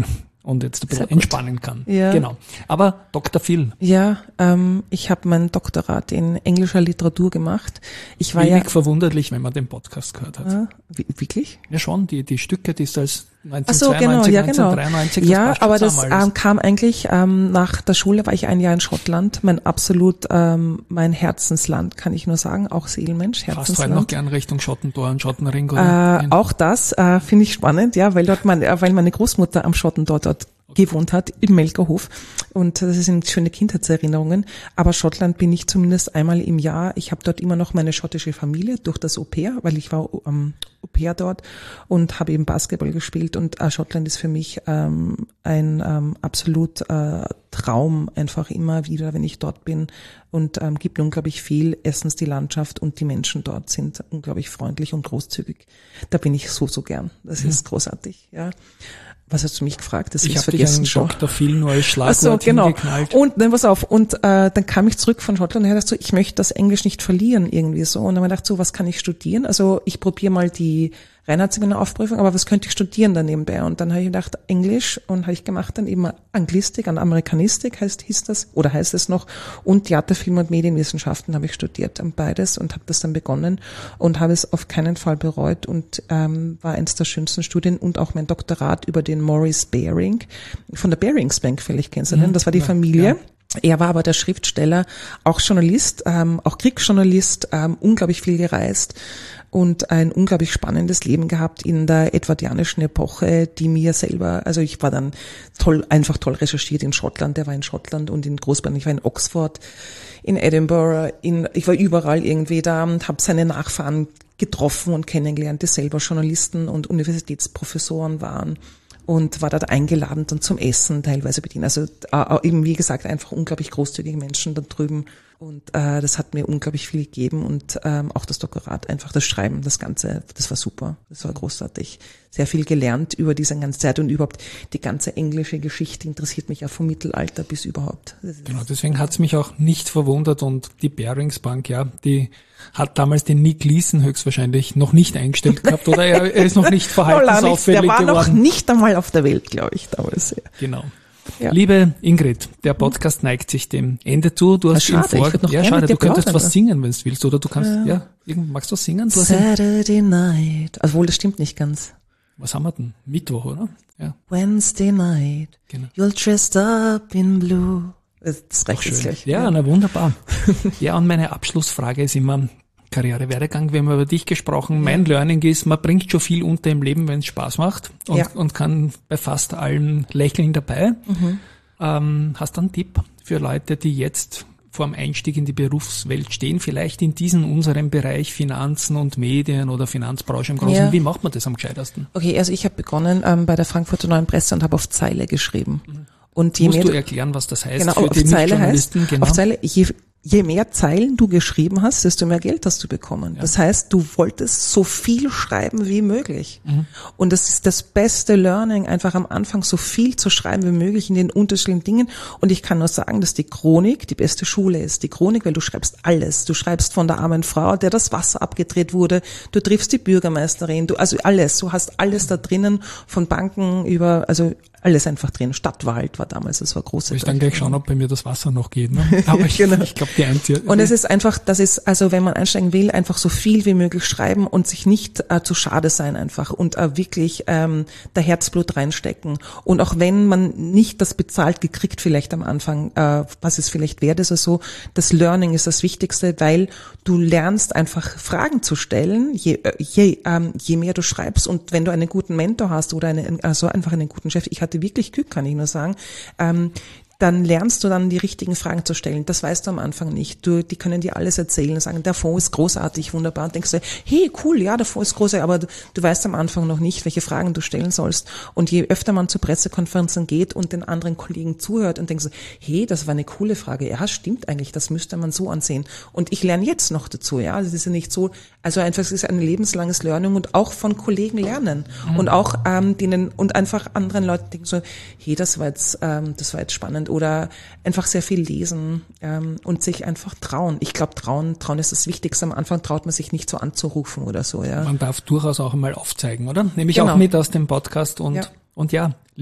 Speaker 1: und jetzt ein bisschen
Speaker 2: Sehr gut.
Speaker 1: entspannen kann.
Speaker 2: Ja.
Speaker 1: Genau. Aber Doktor Phil,
Speaker 2: Ja, ähm, ich habe mein Doktorat in englischer Literatur gemacht. Ich war
Speaker 1: wenig
Speaker 2: ja
Speaker 1: verwunderlich, wenn man den Podcast gehört hat.
Speaker 2: äh, wie, wirklich?
Speaker 1: Ja schon, die, die Stücke, die ist als
Speaker 2: Ach so, genau,
Speaker 1: neunzehnhundertzweiundneunzig,
Speaker 2: ja, genau.
Speaker 1: neunzehnhundertdreiundneunzig,
Speaker 2: Ja,
Speaker 1: das passt
Speaker 2: aber
Speaker 1: schon
Speaker 2: das
Speaker 1: zusammen alles.
Speaker 2: ähm, kam eigentlich ähm, nach der Schule, war ich ein Jahr in Schottland, mein absolut, ähm, mein Herzensland, kann ich nur sagen, auch Seelenmensch,
Speaker 1: Fast heute noch
Speaker 2: Herzensland.
Speaker 1: gern Richtung Schottentor und Schottenring, oder?
Speaker 2: Äh, auch das äh, finde ich spannend, ja, weil dort mein, äh, weil meine Großmutter am Schottentor dort gewohnt hat, im Melkerhof. Und das sind schöne Kindheitserinnerungen. Aber Schottland bin ich zumindest einmal im Jahr. Ich habe dort immer noch meine schottische Familie durch das Au-pair, weil ich war ähm, Au-pair dort und habe eben Basketball gespielt. Und äh, Schottland ist für mich ähm, ein ähm, absolut äh, Traum, einfach immer wieder, wenn ich dort bin. Und ähm, gibt unglaublich viel. Erstens die Landschaft und die Menschen dort sind unglaublich freundlich und großzügig. Da bin ich so, so gern. Das
Speaker 1: Mhm.
Speaker 2: ist großartig, ja. Was hast du mich gefragt? Das
Speaker 1: Ich
Speaker 2: ist
Speaker 1: habe dich
Speaker 2: vergessen
Speaker 1: einen
Speaker 2: schon.
Speaker 1: Doktor Phil nur als
Speaker 2: Ach
Speaker 1: Schlagwort
Speaker 2: so, genau.
Speaker 1: hingeknallt.
Speaker 2: Und dann pass auf. Und äh, dann kam ich zurück von Schottland und ich dachte so, ich möchte das Englisch nicht verlieren irgendwie so. Und dann habe ich gedacht so, was kann ich studieren? Also ich probiere mal die Reinheitsseminaraufprüfung, aber was könnte ich studieren da nebenbei? Und dann habe ich gedacht, Englisch und habe ich gemacht dann eben Anglistik, an Amerikanistik heißt hieß das oder heißt es noch und Theater, Film und Medienwissenschaften habe ich studiert, beides und habe das dann begonnen und habe es auf keinen Fall bereut und ähm, war eines der schönsten Studien und auch mein Doktorat über den Maurice Baring von der Barings Bank, vielleicht kennst du den, das war die
Speaker 1: Ja,
Speaker 2: Familie.
Speaker 1: ja.
Speaker 2: Er war aber der Schriftsteller, auch Journalist, ähm, auch Kriegsjournalist, ähm, unglaublich viel gereist und ein unglaublich spannendes Leben gehabt in der edwardianischen Epoche, die mir selber, also ich war dann toll, einfach toll recherchiert in Schottland, der war in Schottland und in Großbritannien, ich war in Oxford, in Edinburgh, in, ich war überall irgendwie da und habe seine Nachfahren getroffen und kennengelernt, die selber Journalisten und Universitätsprofessoren waren. Und war dort eingeladen dann zum Essen teilweise bedient. Also äh, eben wie gesagt einfach unglaublich großzügige Menschen da drüben und äh, das hat mir unglaublich viel gegeben und ähm, auch das Doktorat, einfach das Schreiben, das Ganze, das war super, das war großartig. Sehr viel gelernt über diese ganze Zeit und überhaupt die ganze englische Geschichte interessiert mich ja vom Mittelalter bis überhaupt.
Speaker 1: Genau, deswegen hat's mich auch nicht verwundert und die Barings Bank, ja, die hat damals den Nick Leeson höchstwahrscheinlich noch nicht eingestellt gehabt oder er, er ist noch nicht verhaltensauffällig
Speaker 2: der war
Speaker 1: geworden.
Speaker 2: noch nicht einmal auf der Welt, glaube ich, damals. Ja.
Speaker 1: Genau.
Speaker 2: Ja.
Speaker 1: Liebe Ingrid, der Podcast neigt sich dem Ende zu. Du hast
Speaker 2: schade,
Speaker 1: im Vor-
Speaker 2: ich würd noch
Speaker 1: ja,
Speaker 2: gerne
Speaker 1: schade,
Speaker 2: mit
Speaker 1: du
Speaker 2: dir
Speaker 1: könntest
Speaker 2: plaudern,
Speaker 1: was
Speaker 2: ja.
Speaker 1: singen, wenn du willst, oder du kannst, ja, ja irgend, magst du was singen? Du hast ein,
Speaker 2: Saturday night, also wohl, das stimmt nicht ganz.
Speaker 1: was haben wir denn? Mittwoch, oder? Ja,
Speaker 2: Wednesday night,
Speaker 1: genau.
Speaker 2: you're dressed up in blue. Das das reicht jetzt
Speaker 1: Schön.
Speaker 2: gleich.
Speaker 1: Ja, na wunderbar. Ja, und meine Abschlussfrage ist immer Karrierewerdegang. Wir haben über dich gesprochen. Mein Learning ist, man bringt schon viel unter im Leben, wenn es Spaß macht und,
Speaker 2: Ja.
Speaker 1: und kann bei fast allem lächeln dabei.
Speaker 2: Mhm.
Speaker 1: Ähm, hast du einen Tipp für Leute, die jetzt vor dem Einstieg in die Berufswelt stehen, vielleicht in diesem unserem Bereich Finanzen und Medien oder Finanzbranche im Großen?
Speaker 2: Ja.
Speaker 1: Wie macht man das am gescheitersten?
Speaker 2: Okay, also ich habe begonnen ähm, bei der Frankfurter Neuen Presse und habe auf Zeile geschrieben. Und je
Speaker 1: Musst
Speaker 2: mehr
Speaker 1: du erklären, was das heißt
Speaker 2: genau,
Speaker 1: für
Speaker 2: auf
Speaker 1: die
Speaker 2: Zeile heißt,
Speaker 1: Nicht-Journalisten? Genau.
Speaker 2: auf Zeile, je, je mehr Zeilen du geschrieben hast, desto mehr Geld hast du bekommen. Das heißt, du wolltest so viel schreiben wie möglich.
Speaker 1: Mhm.
Speaker 2: Und das ist das beste Learning, einfach am Anfang so viel zu schreiben wie möglich in den unterschiedlichen Dingen. Und ich kann nur sagen, dass die Chronik die beste Schule ist. Die Chronik, weil du schreibst alles. Du schreibst von der armen Frau, der das Wasser abgedreht wurde. Du triffst die Bürgermeisterin, du, also alles. Du hast alles da drinnen, von Banken über, also alles einfach drin. Stadtwald war damals, das war große.
Speaker 1: Ich dann gleich schauen, ob bei mir das Wasser noch geht. Ne? Aber ich,
Speaker 2: Genau.
Speaker 1: ich glaube, die einzige.
Speaker 2: Und es ist einfach, das ist, also wenn man einsteigen will, einfach so viel wie möglich schreiben und sich nicht äh, zu schade sein einfach und äh, wirklich ähm, der Herzblut reinstecken. Und auch wenn man nicht das bezahlt gekriegt vielleicht am Anfang, äh, was es vielleicht wert ist oder so, das Learning ist das Wichtigste, weil du lernst einfach Fragen zu stellen, je, äh, je, ähm, je mehr du schreibst und wenn du einen guten Mentor hast oder eine, also einfach einen guten Chef, ich hatte wirklich Glück, kann ich nur sagen, ähm, dann lernst du dann die richtigen Fragen zu stellen. Das weißt du am Anfang nicht. Du, die können dir alles erzählen und sagen, der Fonds ist großartig, wunderbar. Und denkst du, hey, cool, ja, der Fonds ist großartig, aber du, du weißt am Anfang noch nicht, welche Fragen du stellen sollst. Und je öfter man zu Pressekonferenzen geht und den anderen Kollegen zuhört und denkst, hey, das war eine coole Frage. Ja, stimmt eigentlich, das müsste man so ansehen. Und ich lerne jetzt noch dazu, ja. Das ist ja nicht so, also einfach, es ist ein lebenslanges Learning und auch von Kollegen lernen. Mhm. Und auch, ähm, denen, und einfach anderen Leuten denken so, hey, das war jetzt, ähm, das war jetzt spannend. Oder einfach sehr viel lesen ähm, und sich einfach trauen. Ich glaube, trauen, trauen ist das Wichtigste. Am Anfang traut man sich nicht so anzurufen oder so. Ja.
Speaker 1: Man darf durchaus auch einmal aufzeigen, oder? Nehme ich
Speaker 2: Genau.
Speaker 1: auch mit aus dem Podcast. Und
Speaker 2: ja.
Speaker 1: und ja, liebe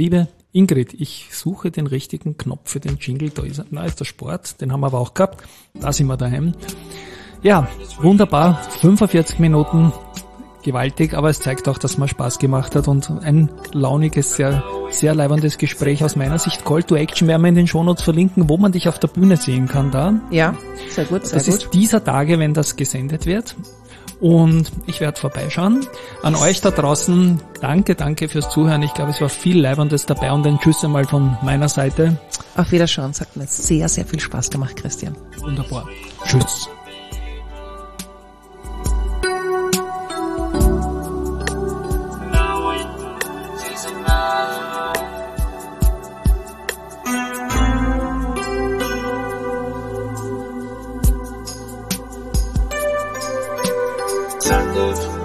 Speaker 1: Ingrid, ich suche den richtigen Knopf für den Jingle. Da ist er. Na, ist der Sport. Den haben wir aber auch gehabt. Da sind wir daheim. Ja, wunderbar. fünfundvierzig Minuten. Gewaltig, aber es zeigt auch, dass mir Spaß gemacht hat und ein launiges, sehr, sehr leibendes Gespräch aus meiner Sicht. Call to Action werden wir in den Shownotes verlinken, wo man dich auf der Bühne sehen kann da.
Speaker 2: Ja, sehr gut, sehr
Speaker 1: das
Speaker 2: gut.
Speaker 1: Das ist dieser Tage, wenn das gesendet wird. Und ich werde vorbeischauen. An euch da draußen, danke, danke fürs Zuhören. Ich glaube, es war viel Leibendes dabei und ein Tschüss einmal von meiner Seite.
Speaker 2: Auf Wiederschauen, es hat mir sehr, sehr viel Spaß gemacht, Christian.
Speaker 1: Wunderbar. Tschüss.
Speaker 3: Sound of